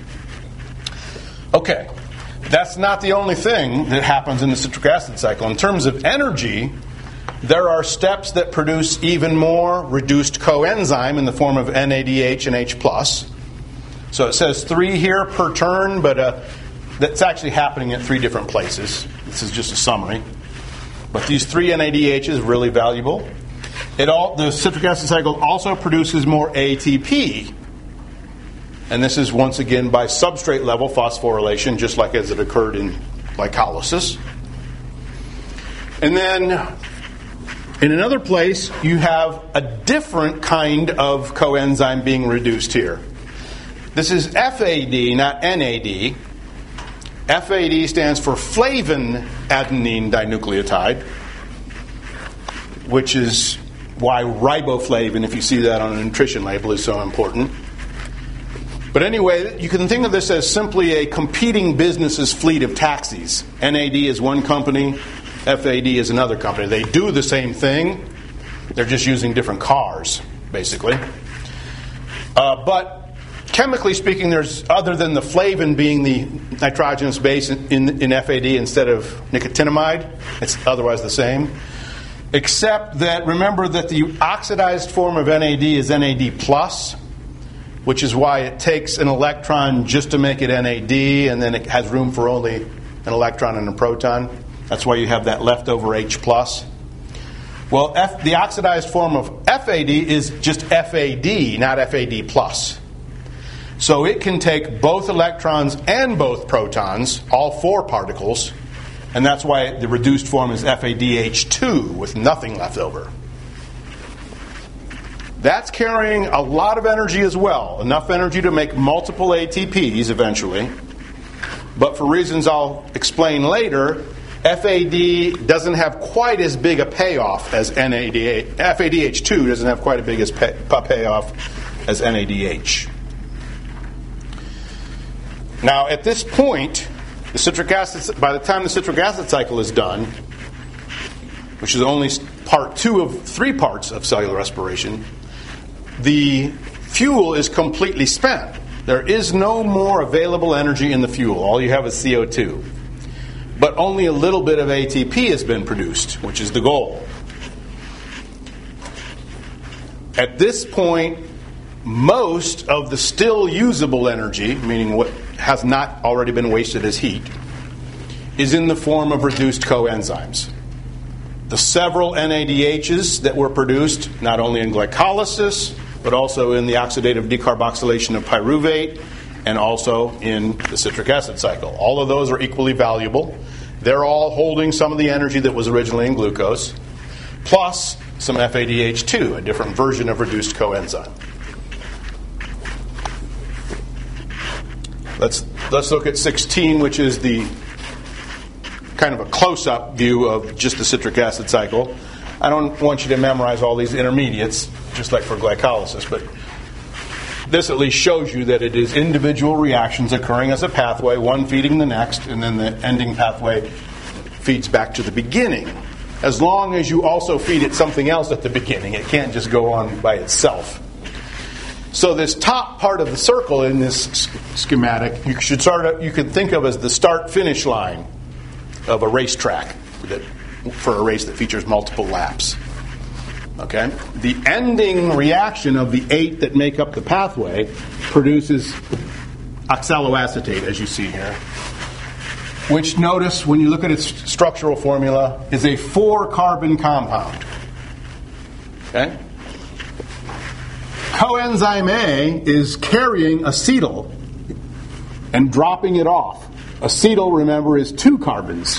Okay. That's not the only thing that happens in the citric acid cycle. In terms of energy, there are steps that produce even more reduced coenzyme in the form of N A D H and H plus. So it says three here per turn, but uh, that's actually happening at three different places. This is just a summary. But these three N A D H is really valuable. It all, the citric acid cycle also produces more A T P. And this is once again by substrate level phosphorylation, just like as it occurred in glycolysis. And then in another place, you have a different kind of coenzyme being reduced here. This is F A D, not N A D. F A D stands for flavin adenine dinucleotide, which is why riboflavin, if you see that on a nutrition label, is so important. But anyway, you can think of this as simply a competing business's fleet of taxis. N A D is one company, F A D is another company. They do the same thing, they're just using different cars, basically. Uh, but chemically speaking, there's, other than the flavin being the nitrogenous base in, in, in F A D instead of nicotinamide, it's otherwise the same. Except that, remember that the oxidized form of N A D is N A D plus, which is why it takes an electron just to make it N A D, and then it has room for only an electron and a proton. That's why you have that leftover H plus. Well, F, the oxidized form of F A D is just F A D, not F A D plus. So it can take both electrons and both protons, all four particles, and that's why the reduced form is F A D H two with nothing left over. That's carrying a lot of energy as well, enough energy to make multiple A T Ps eventually. But for reasons I'll explain later, F A D doesn't have quite as big a payoff as N A D H. F A D H two doesn't have quite a big as pay, payoff as N A D H. Now, at this point, the citric acid, by the time the citric acid cycle is done, which is only part two of three parts of cellular respiration, the fuel is completely spent. There is no more available energy in the fuel. All you have is C O two. But only a little bit of A T P has been produced, which is the goal. At this point, most of the still usable energy, meaning what has not already been wasted as heat, is in the form of reduced coenzymes. The several N A D Hs that were produced, not only in glycolysis, but also in the oxidative decarboxylation of pyruvate, and also in the citric acid cycle. All of those are equally valuable. They're all holding some of the energy that was originally in glucose, plus some F A D H two, a different version of reduced coenzyme. Let's let's look at sixteen, which is the kind of a close-up view of just the citric acid cycle. I don't want you to memorize all these intermediates, just like for glycolysis, but this at least shows you that it is individual reactions occurring as a pathway, one feeding the next, and then the ending pathway feeds back to the beginning. As long as you also feed it something else at the beginning, it can't just go on by itself. So this top part of the circle in this schematic, you should sort of, you could think of as the start-finish line of a racetrack that, for a race that features multiple laps. Okay? The ending reaction of the eight that make up the pathway produces oxaloacetate, as you see here, which, notice when you look at its structural formula, is a four-carbon compound. Okay? Coenzyme A is carrying acetyl and dropping it off. Acetyl, remember, is two carbons.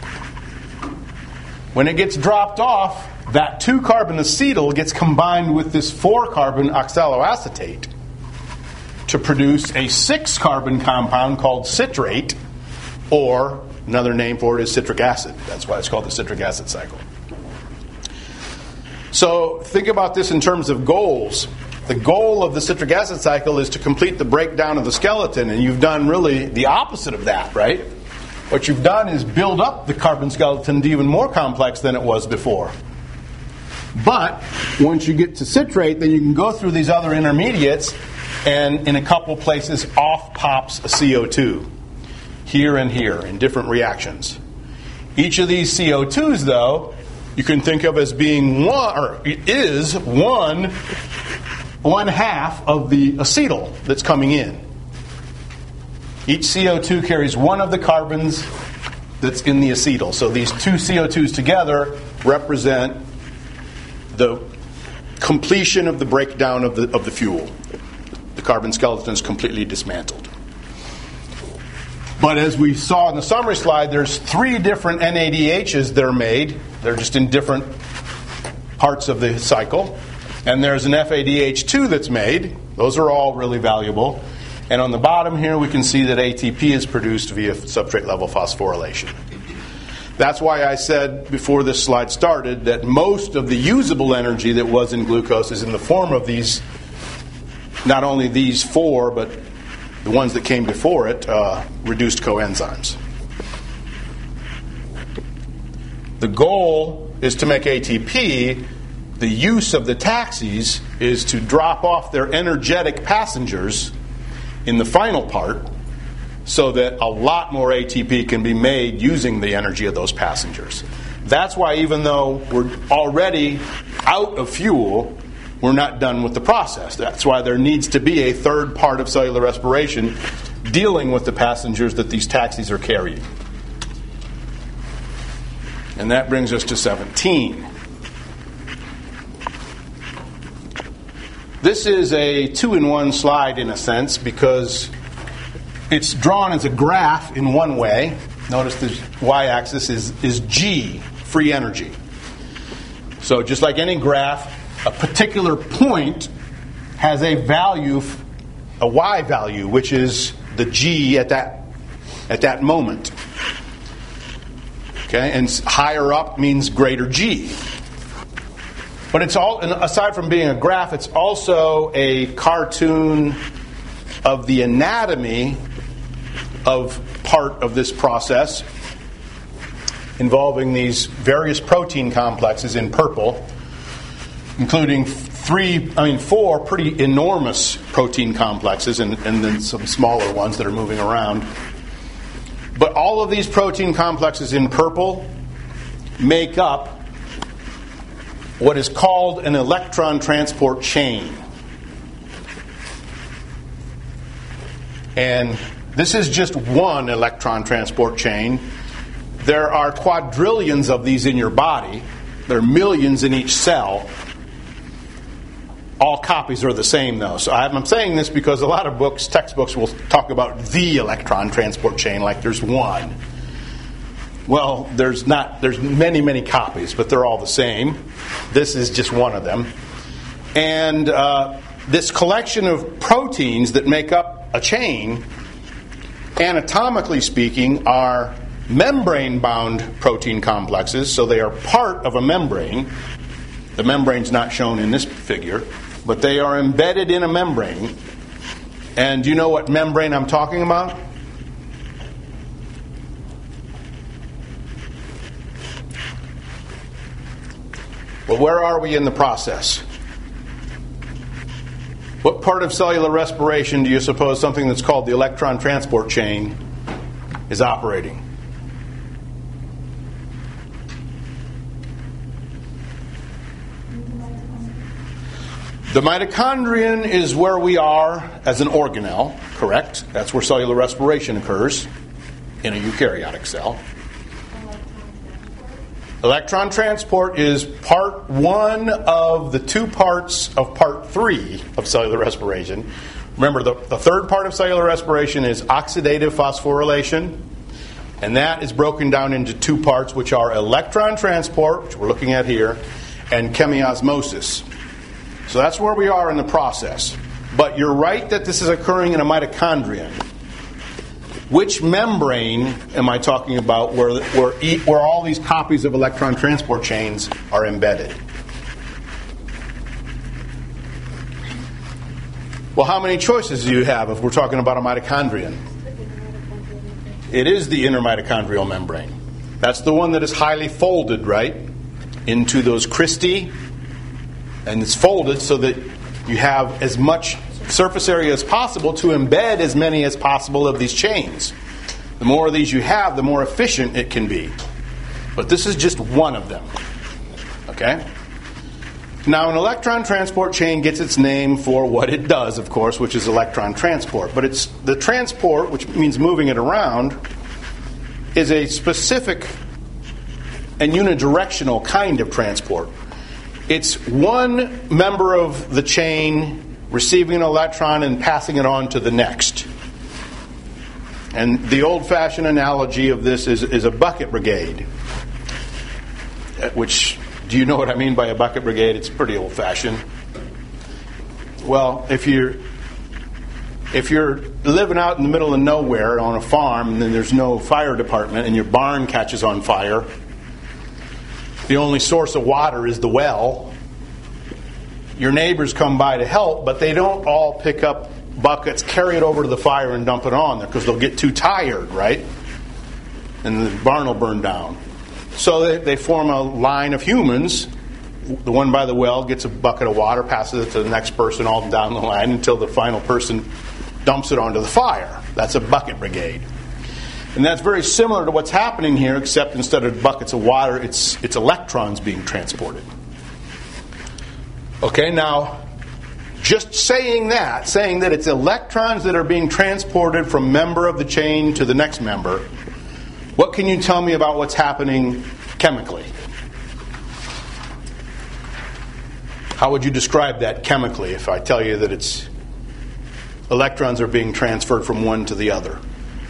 When it gets dropped off, that two-carbon acetyl gets combined with this four-carbon oxaloacetate to produce a six-carbon compound called citrate, or another name for it is citric acid. That's why it's called the citric acid cycle. So think about this in terms of goals. The goal of the citric acid cycle is to complete the breakdown of the skeleton, and you've done really the opposite of that, right? What you've done is build up the carbon skeleton to even more complex than it was before. But once you get to citrate, then you can go through these other intermediates, and in a couple places off pops a C O two. Here and here in different reactions. Each of these C O twos, though, you can think of as being one, or is one, one half of the acetyl that's coming in. Each C O two carries one of the carbons that's in the acetyl. So these two C O twos together represent the completion of the breakdown of the of the fuel. The carbon skeleton is completely dismantled. But as we saw in the summary slide, there's three different N A D Hs that are made. They're just in different parts of the cycle. And there's an F A D H two that's made. Those are all really valuable. And on the bottom here, we can see that A T P is produced via substrate level phosphorylation. That's why I said before this slide started that most of the usable energy that was in glucose is in the form of these, not only these four, but the ones that came before it, uh, reduced coenzymes. The goal is to make A T P. The use of the taxis is to drop off their energetic passengers in the final part so that a lot more A T P can be made using the energy of those passengers. That's why even though we're already out of fuel, we're not done with the process. That's why there needs to be a third part of cellular respiration dealing with the passengers that these taxis are carrying. And that brings us to seventeen. This is a two-in-one slide in a sense because it's drawn as a graph in one way. Notice the y-axis is, is G, free energy. So just like any graph, a particular point has a value, a y value, which is the G at that at that moment. Okay, and higher up means greater G. But it's all, aside from being a graph, it's also a cartoon of the anatomy of part of this process involving these various protein complexes in purple, including three, I mean four pretty enormous protein complexes and, and then some smaller ones that are moving around. But all of these protein complexes in purple make up what is called an electron transport chain. And this is just one electron transport chain. There are quadrillions of these in your body. There are millions in each cell. All copies are the same, though. So I'm saying this because a lot of books, textbooks, will talk about the electron transport chain like there's one. Well, there's not. There's many, many copies, but they're all the same. This is just one of them. And uh, this collection of proteins that make up a chain, anatomically speaking, are membrane-bound protein complexes, so they are part of a membrane. The membrane's not shown in this figure, but they are embedded in a membrane. And do you know what membrane I'm talking about? Well, where are we in the process? What part of cellular respiration do you suppose something that's called the electron transport chain is operating? The mitochondrion is where we are as an organelle, correct? That's where cellular respiration occurs in a eukaryotic cell. Electron transport is part one of the two parts of part three of cellular respiration. Remember, the, the third part of cellular respiration is oxidative phosphorylation, and that is broken down into two parts, which are electron transport, which we're looking at here, and chemiosmosis. So that's where we are in the process. But you're right that this is occurring in a mitochondrion. Which membrane am I talking about where, where, where all these copies of electron transport chains are embedded? Well, how many choices do you have if we're talking about a mitochondrion? It is the inner mitochondrial membrane. That's the one that is highly folded, right, into those cristae. And it's folded so that you have as much surface area as possible to embed as many as possible of these chains. The more of these you have, the more efficient it can be. But this is just one of them. Okay? Now, an electron transport chain gets its name for what it does, of course, which is electron transport. But it's the transport, which means moving it around, is a specific and unidirectional kind of transport. It's one member of the chain receiving an electron and passing it on to the next. And the old-fashioned analogy of this is, is a bucket brigade. Which, do you know what I mean by a bucket brigade? It's pretty old-fashioned. Well, if you're if you're living out in the middle of nowhere on a farm and then there's no fire department and your barn catches on fire, the only source of water is the well. Your neighbors come by to help, but they don't all pick up buckets, carry it over to the fire, and dump it on there because they'll get too tired, right? And the barn will burn down. So they, they form a line of humans. The one by the well gets a bucket of water, passes it to the next person all down the line until the final person dumps it onto the fire. That's a bucket brigade. And that's very similar to what's happening here, except instead of buckets of water, it's it's electrons being transported. Okay, now, just saying that, saying that it's electrons that are being transported from member of the chain to the next member, what can you tell me about what's happening chemically? How would you describe that chemically if I tell you that it's electrons are being transferred from one to the other?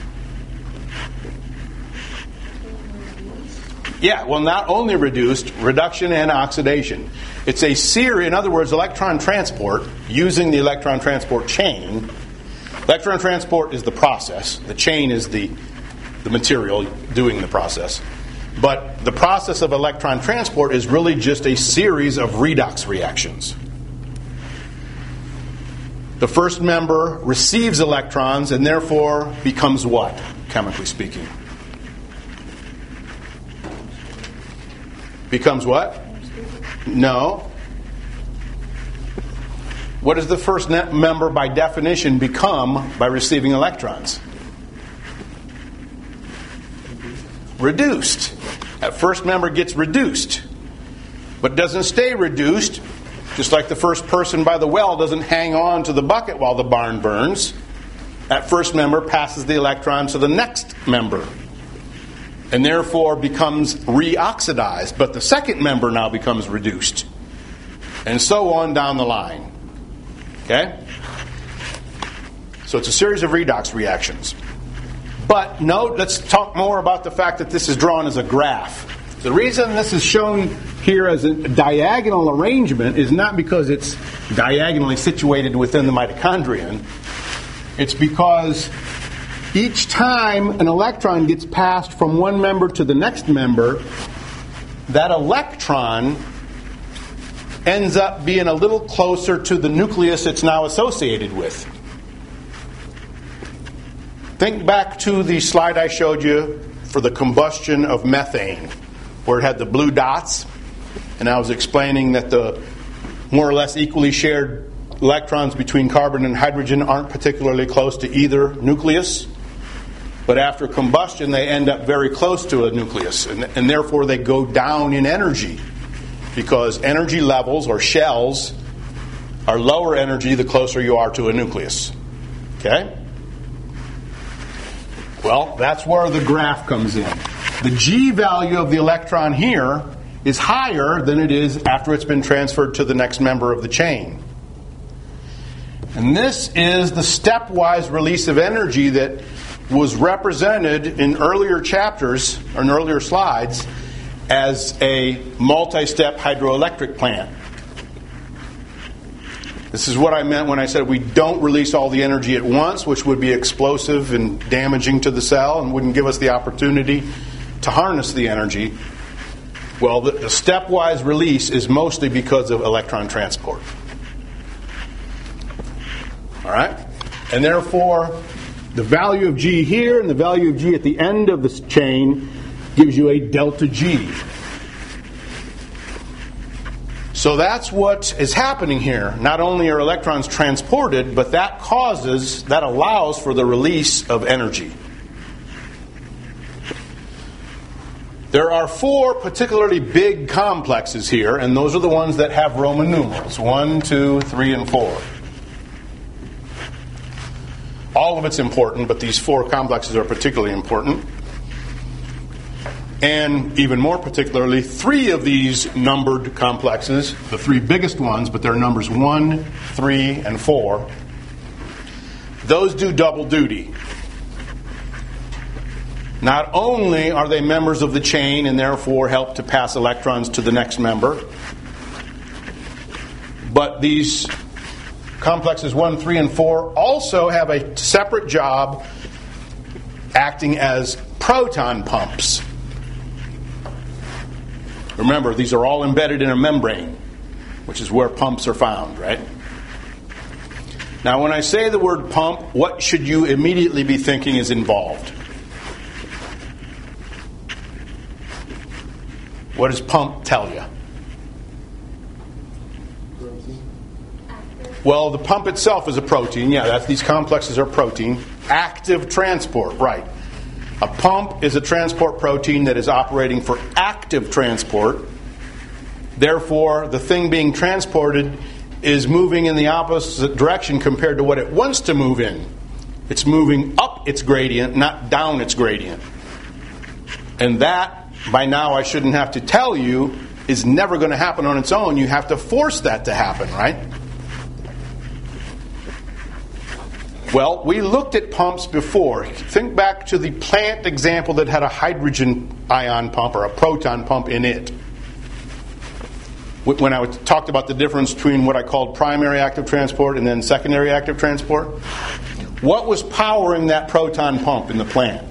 Yeah, well, not only reduced, reduction and oxidation. It's a series, in other words, electron transport, using the electron transport chain. Electron transport is the process. The chain is the, the material doing the process. But the process of electron transport is really just a series of redox reactions. The first member receives electrons and therefore becomes what, chemically speaking? Becomes what? No. What does the first member by definition become by receiving electrons? Reduced. That first member gets reduced, but doesn't stay reduced. Just like the first person by the well doesn't hang on to the bucket while the barn burns. That first member passes the electron to the next member, and therefore becomes reoxidized. But the second member now becomes reduced. And so on down the line. Okay? So it's a series of redox reactions. But note, let's talk more about the fact that this is drawn as a graph. The reason this is shown here as a diagonal arrangement is not because it's diagonally situated within the mitochondrion. It's because each time an electron gets passed from one member to the next member, that electron ends up being a little closer to the nucleus it's now associated with. Think back to the slide I showed you for the combustion of methane, where it had the blue dots, and I was explaining that the more or less equally shared electrons between carbon and hydrogen aren't particularly close to either nucleus, but after combustion they end up very close to a nucleus, and, and therefore they go down in energy, because energy levels or shells are lower energy the closer you are to a nucleus. Okay? Well, that's where the graph comes in. The G value of the electron here is higher than it is after it's been transferred to the next member of the chain. And this is the stepwise release of energy that was represented in earlier chapters, or in earlier slides, as a multi-step hydroelectric plant. This is what I meant when I said we don't release all the energy at once, which would be explosive and damaging to the cell and wouldn't give us the opportunity to harness the energy. Well, the, the stepwise release is mostly because of electron transport. All right? And therefore, the value of G here and the value of G at the end of this chain gives you a delta G. So that's what is happening here. Not only are electrons transported, but that causes, that allows for the release of energy. There are four particularly big complexes here, and those are the ones that have Roman numerals. One, two, three, and four. All of it's important, but these four complexes are particularly important. And even more particularly, three of these numbered complexes, the three biggest ones, but they're numbers one, three, and four, those do double duty. Not only are they members of the chain and therefore help to pass electrons to the next member, but these complexes one, three, and four also have a separate job acting as proton pumps. Remember, these are all embedded in a membrane, which is where pumps are found, right? Now, when I say the word pump, what should you immediately be thinking is involved? What does pump tell you? Well, the pump itself is a protein. Yeah, that's, these complexes are protein. Active transport, right. A pump is a transport protein that is operating for active transport. Therefore, the thing being transported is moving in the opposite direction compared to what it wants to move in. It's moving up its gradient, not down its gradient. And that, by now I shouldn't have to tell you, is never going to happen on its own. You have to force that to happen, right? Well, we looked at pumps before. Think back to the plant example that had a hydrogen ion pump or a proton pump in it. When I talked about the difference between what I called primary active transport and then secondary active transport, what was powering that proton pump in the plant?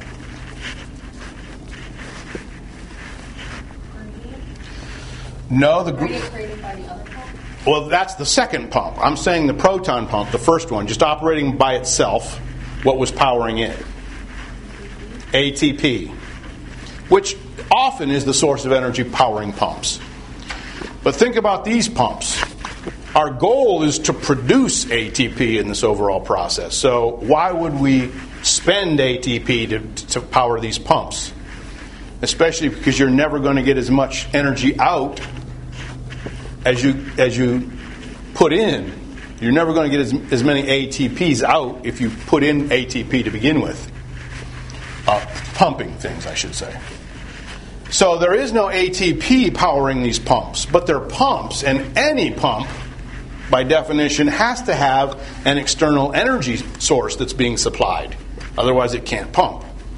No, the group. Well, that's the second pump. I'm saying the proton pump, the first one, just operating by itself, what was powering it? A T P, which often is the source of energy powering pumps. But think about these pumps. Our goal is to produce A T P in this overall process. So why would we spend A T P to, to power these pumps? Especially because you're never going to get as much energy out as you as you put in. You're never going to get as, as many A T Ps out if you put in A T P to begin with. Uh, pumping things, I should say. So there is no A T P powering these pumps, but they're pumps, and any pump, by definition, has to have an external energy source that's being supplied. Otherwise, it can't pump.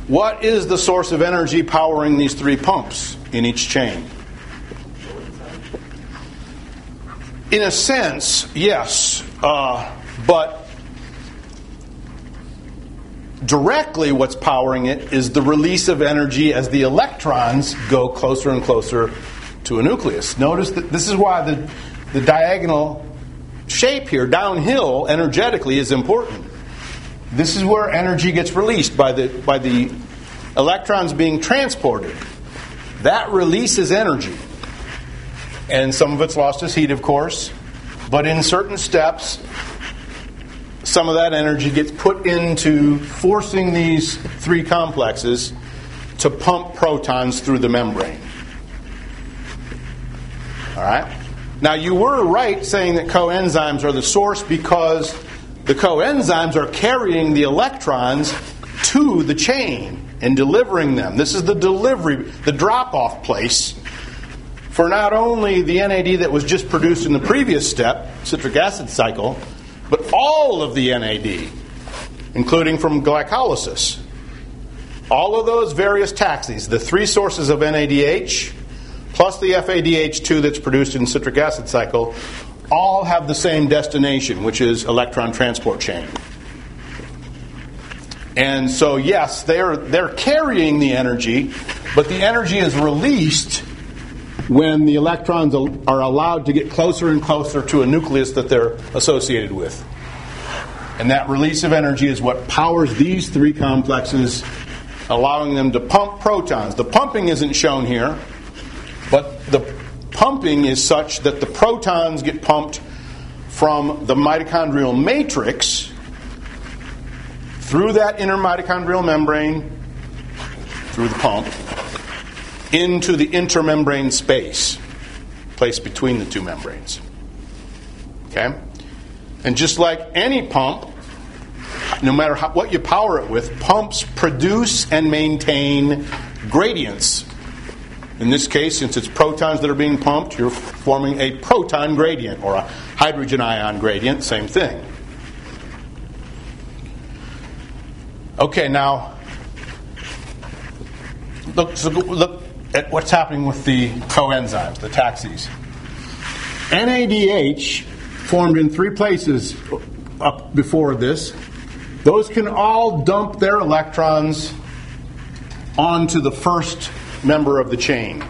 What is the source of energy powering these three pumps in each chain? In a sense, yes, uh, but directly what's powering it is the release of energy as the electrons go closer and closer to a nucleus. Notice that this is why the, the diagonal shape here, downhill, energetically is important. This is where energy gets released by the by the electrons being transported. That releases energy. And some of it's lost as heat, of course. But in certain steps, some of that energy gets put into forcing these three complexes to pump protons through the membrane. All right? Now, you were right saying that coenzymes are the source because the coenzymes are carrying the electrons to the chain and delivering them. This is the delivery, the drop-off place for not only the N A D that was just produced in the previous step, citric acid cycle, but all of the N A D, including from glycolysis. All of those various taxis, the three sources of N A D H, plus the F A D H two that's produced in citric acid cycle, all have the same destination, which is electron transport chain. And so, yes, they're they're carrying the energy, but the energy is released when the electrons are allowed to get closer and closer to a nucleus that they're associated with. And that release of energy is what powers these three complexes, allowing them to pump protons. The pumping isn't shown here, but the pumping is such that the protons get pumped from the mitochondrial matrix through that inner mitochondrial membrane, through the pump, into the intermembrane space, placed between the two membranes. Okay? And just like any pump, no matter how, what you power it with, pumps produce and maintain gradients. In this case, since it's protons that are being pumped, you're forming a proton gradient or a hydrogen ion gradient, same thing. Okay, now look, so look at what's happening with the coenzymes, the taxis. N A D H formed in three places up before this. Those can all dump their electrons onto the first member of the chain,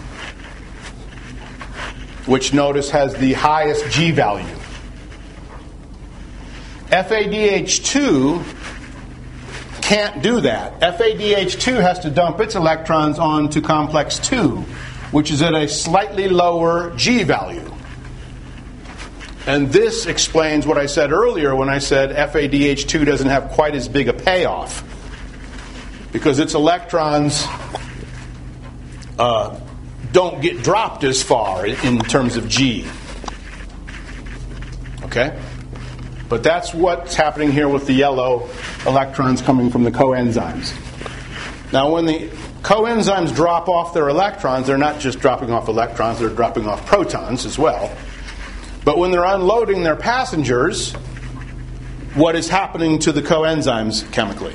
which notice has the highest G value. F A D H two can't do that. F A D H two has to dump its electrons onto complex two, which is at a slightly lower G value. And this explains what I said earlier when I said F A D H two doesn't have quite as big a payoff, because its electrons uh, don't get dropped as far in terms of G. Okay? But that's what's happening here with the yellow electrons coming from the coenzymes. Now, when the coenzymes drop off their electrons, they're not just dropping off electrons, they're dropping off protons as well. But when they're unloading their passengers, what is happening to the coenzymes chemically?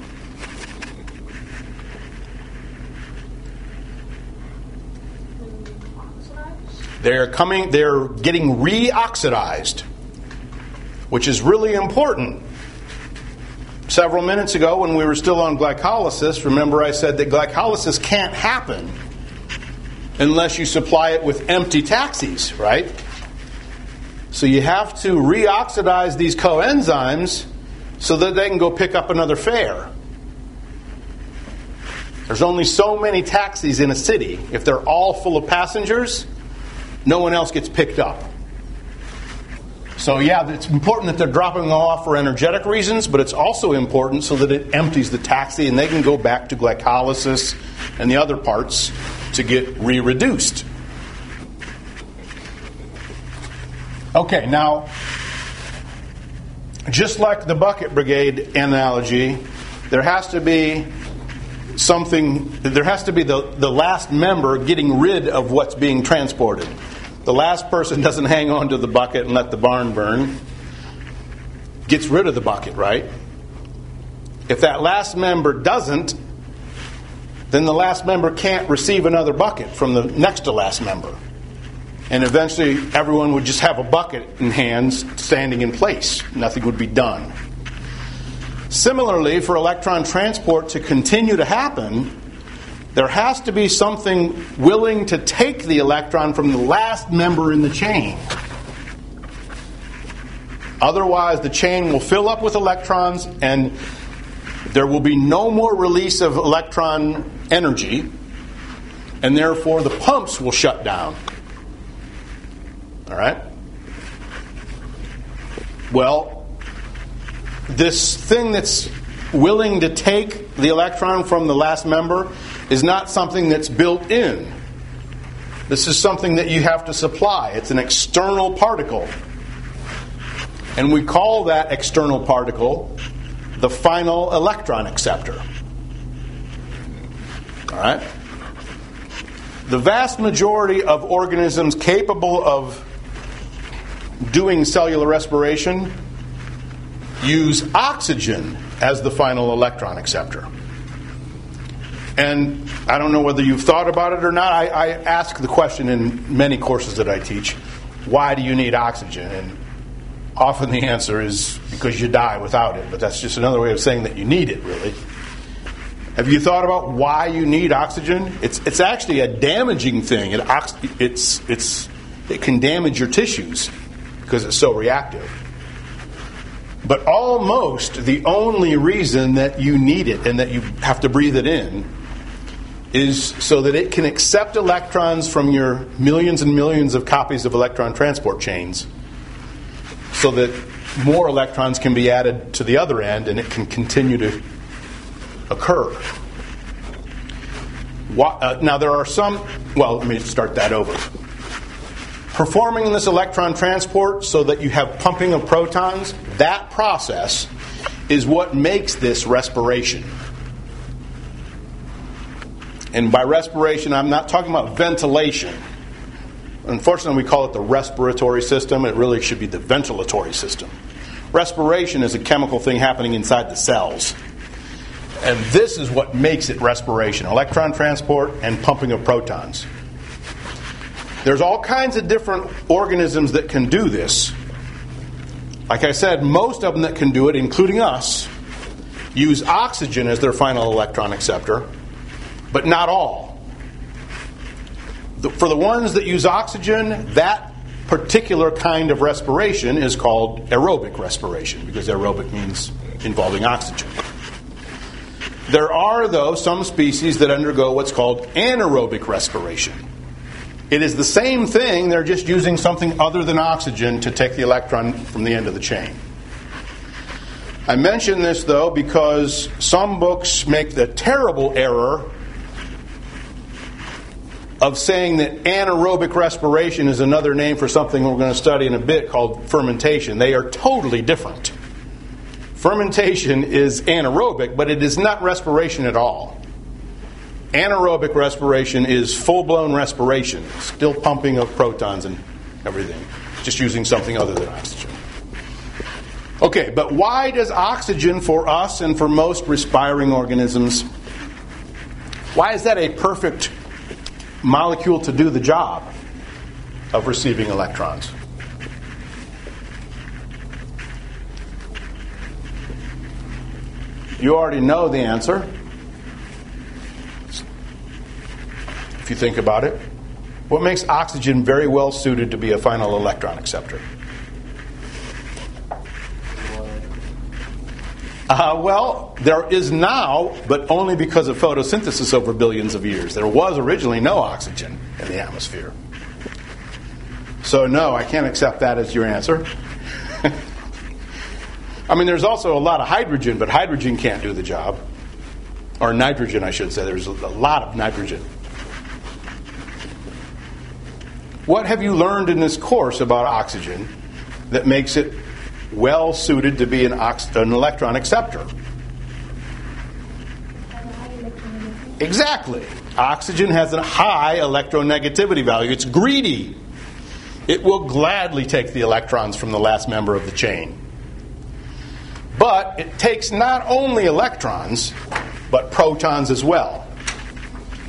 They're coming, they're getting reoxidized, which is really important. Several minutes ago, when we were still on glycolysis, remember I said that glycolysis can't happen unless you supply it with empty taxis, right? So you have to reoxidize these coenzymes so that they can go pick up another fare. There's only so many taxis in a city. If they're all full of passengers, no one else gets picked up. So yeah, it's important that they're dropping them off for energetic reasons, but it's also important so that it empties the taxi and they can go back to glycolysis and the other parts to get re-reduced. Okay, now, just like the bucket brigade analogy, there has to be something, there has to be the, the last member getting rid of what's being transported. The last person doesn't hang on to the bucket and let the barn burn. Gets rid of the bucket, right? If that last member doesn't, then the last member can't receive another bucket from the next to last member. And eventually everyone would just have a bucket in hands standing in place. Nothing would be done. Similarly, for electron transport to continue to happen, there has to be something willing to take the electron from the last member in the chain. Otherwise, the chain will fill up with electrons and there will be no more release of electron energy, and therefore the pumps will shut down. All right? Well, this thing that's willing to take the electron from the last member is not something that's built in. This is something that you have to supply. It's an external particle. And we call that external particle the final electron acceptor. All right? The vast majority of organisms capable of doing cellular respiration use oxygen as the final electron acceptor. And I don't know whether you've thought about it or not. I, I ask the question in many courses that I teach, why do you need oxygen? And often the answer is because you die without it. But that's just another way of saying that you need it, really. Have you thought about why you need oxygen? It's it's actually a damaging thing. It, it's, it's, it can damage your tissues because it's so reactive. But almost the only reason that you need it and that you have to breathe it in is so that it can accept electrons from your millions and millions of copies of electron transport chains, so that more electrons can be added to the other end and it can continue to occur. Now there are some, well, let me start that over. Performing this electron transport so that you have pumping of protons, that process is what makes this respiration. And by respiration, I'm not talking about ventilation. Unfortunately, we call it the respiratory system. It really should be the ventilatory system. Respiration is a chemical thing happening inside the cells. And this is what makes it respiration: electron transport and pumping of protons. There's all kinds of different organisms that can do this. Like I said, most of them that can do it, including us, use oxygen as their final electron acceptor, but not all. For the ones that use oxygen, that particular kind of respiration is called aerobic respiration, because aerobic means involving oxygen. There are, though, some species that undergo what's called anaerobic respiration. It is the same thing, they're just using something other than oxygen to take the electron from the end of the chain. I mention this, though, because some books make the terrible error of saying that anaerobic respiration is another name for something we're going to study in a bit called fermentation. They are totally different. Fermentation is anaerobic, but it is not respiration at all. Anaerobic respiration is full-blown respiration, still pumping of protons and everything, just using something other than oxygen. Okay, but why does oxygen for us and for most respiring organisms, why is that a perfect molecule to do the job of receiving electrons? You already know the answer. If you think about it, what makes oxygen very well suited to be a final electron acceptor? Uh, well, there is now, but only because of photosynthesis over billions of years. There was originally no oxygen in the atmosphere. So no, I can't accept that as your answer. I mean, there's also a lot of hydrogen, but hydrogen can't do the job. Or nitrogen, I should say. There's a lot of nitrogen. What have you learned in this course about oxygen that makes it well suited to be an, ox- an electron acceptor? Exactly. Oxygen has a high electronegativity value. It's greedy. It will gladly take the electrons from the last member of the chain. But it takes not only electrons, but protons as well.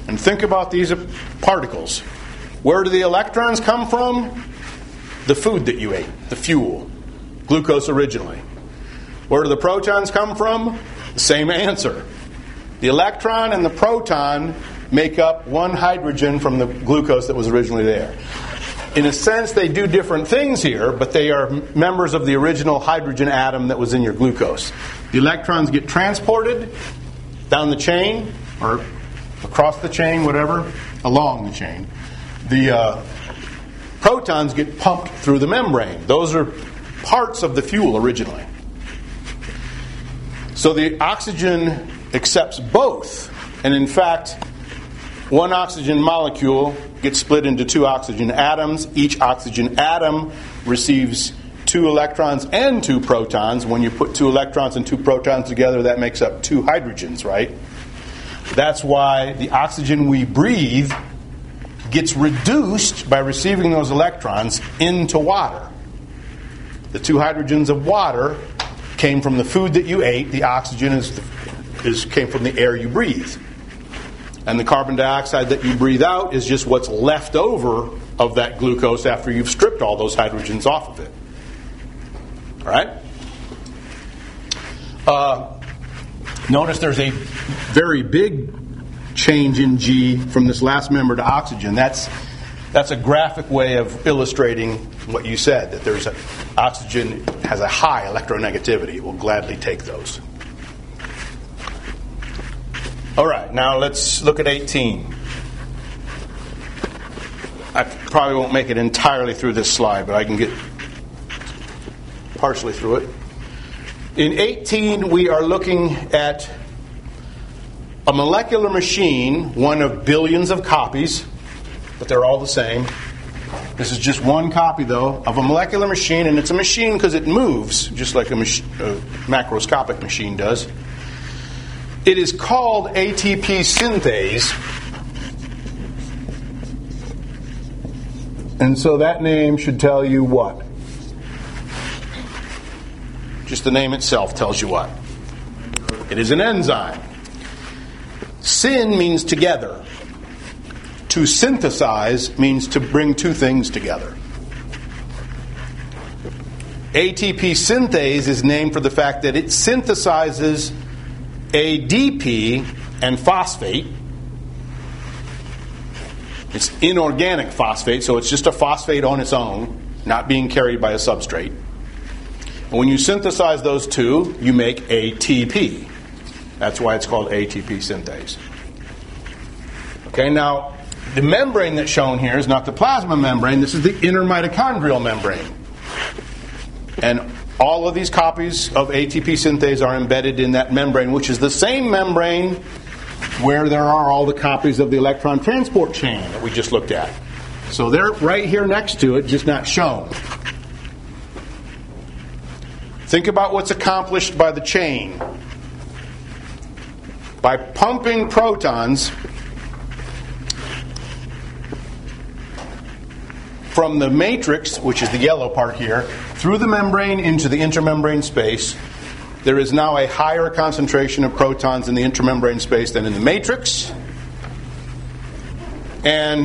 And think about these particles. Where do the electrons come from? The food that you ate, the fuel, glucose originally. Where do the protons come from? The same answer. The electron and the proton make up one hydrogen from the glucose that was originally there. In a sense, they do different things here, but they are members of the original hydrogen atom that was in your glucose. The electrons get transported down the chain, or across the chain, whatever, along the chain. The uh, protons get pumped through the membrane. Those are parts of the fuel originally. So the oxygen accepts both. And in fact, one oxygen molecule gets split into two oxygen atoms. Each oxygen atom receives two electrons and two protons. When you put two electrons and two protons together, that makes up two hydrogens, right? That's why the oxygen we breathe gets reduced by receiving those electrons into water. The two hydrogens of water came from the food that you ate. The oxygen is, the, is came from the air you breathe. And the carbon dioxide that you breathe out is just what's left over of that glucose after you've stripped all those hydrogens off of it. All right? Uh, notice there's a very big change in G from this last member to oxygen. That's that's a graphic way of illustrating what you said, that there's a, oxygen has a high electronegativity. It will gladly take those. All right, now let's look at eighteen. I probably won't make it entirely through this slide, but I can get partially through it. In eighteen, we are looking at a molecular machine, one of billions of copies, but they're all the same. This is just one copy, though, of a molecular machine, and it's a machine because it moves, just like a, mach- a macroscopic machine does. It is called A T P synthase, and so that name should tell you what? Just the name itself tells you what? It is an enzyme. Syn means together. To synthesize means to bring two things together. A T P synthase is named for the fact that it synthesizes A D P and phosphate. It's inorganic phosphate, so it's just a phosphate on its own, not being carried by a substrate. And when you synthesize those two, you make A T P. That's why it's called A T P synthase. Okay, now, the membrane that's shown here is not the plasma membrane. This is the inner mitochondrial membrane. And all of these copies of A T P synthase are embedded in that membrane, which is the same membrane where there are all the copies of the electron transport chain that we just looked at. So they're right here next to it, just not shown. Think about what's accomplished by the chain. By pumping protons from the matrix, which is the yellow part here, through the membrane into the intermembrane space, there is now a higher concentration of protons in the intermembrane space than in the matrix. And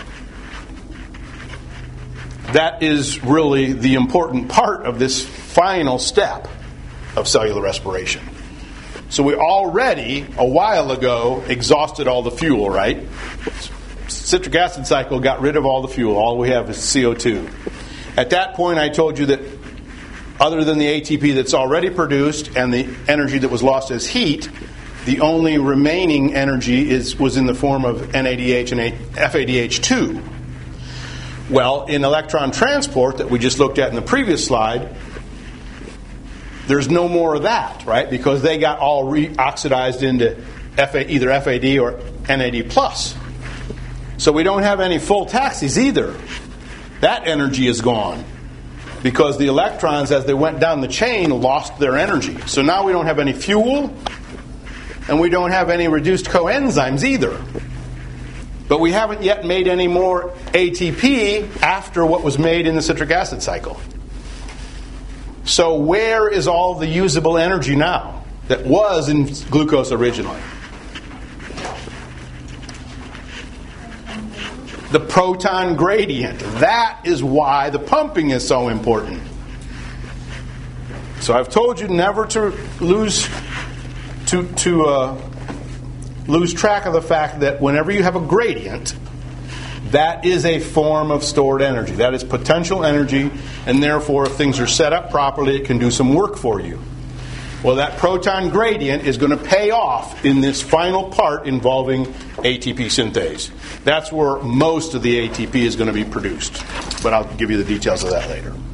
that is really the important part of this final step of cellular respiration. So we already, a while ago, exhausted all the fuel, right? Citric acid cycle got rid of all the fuel. All we have is C O two. At that point, I told you that other than the A T P that's already produced and the energy that was lost as heat, the only remaining energy is was in the form of N A D H and F A D H two. Well, in electron transport that we just looked at in the previous slide, there's no more of that, right? Because they got all re-oxidized into F A, either F A D or N A D plus. So we don't have any full taxis either. That energy is gone because the electrons, as they went down the chain, lost their energy. So now we don't have any fuel, and we don't have any reduced coenzymes either. But we haven't yet made any more A T P after what was made in the citric acid cycle. So where is all the usable energy now that was in glucose originally? the proton gradient. That is why the pumping is so important. So I've told you never to lose to to uh, lose track of the fact that whenever you have a gradient, that is a form of stored energy. That is potential energy, and therefore, if things are set up properly, it can do some work for you. Well, that proton gradient is going to pay off in this final part involving A T P synthase. That's where most of the A T P is going to be produced. But I'll give you the details of that later.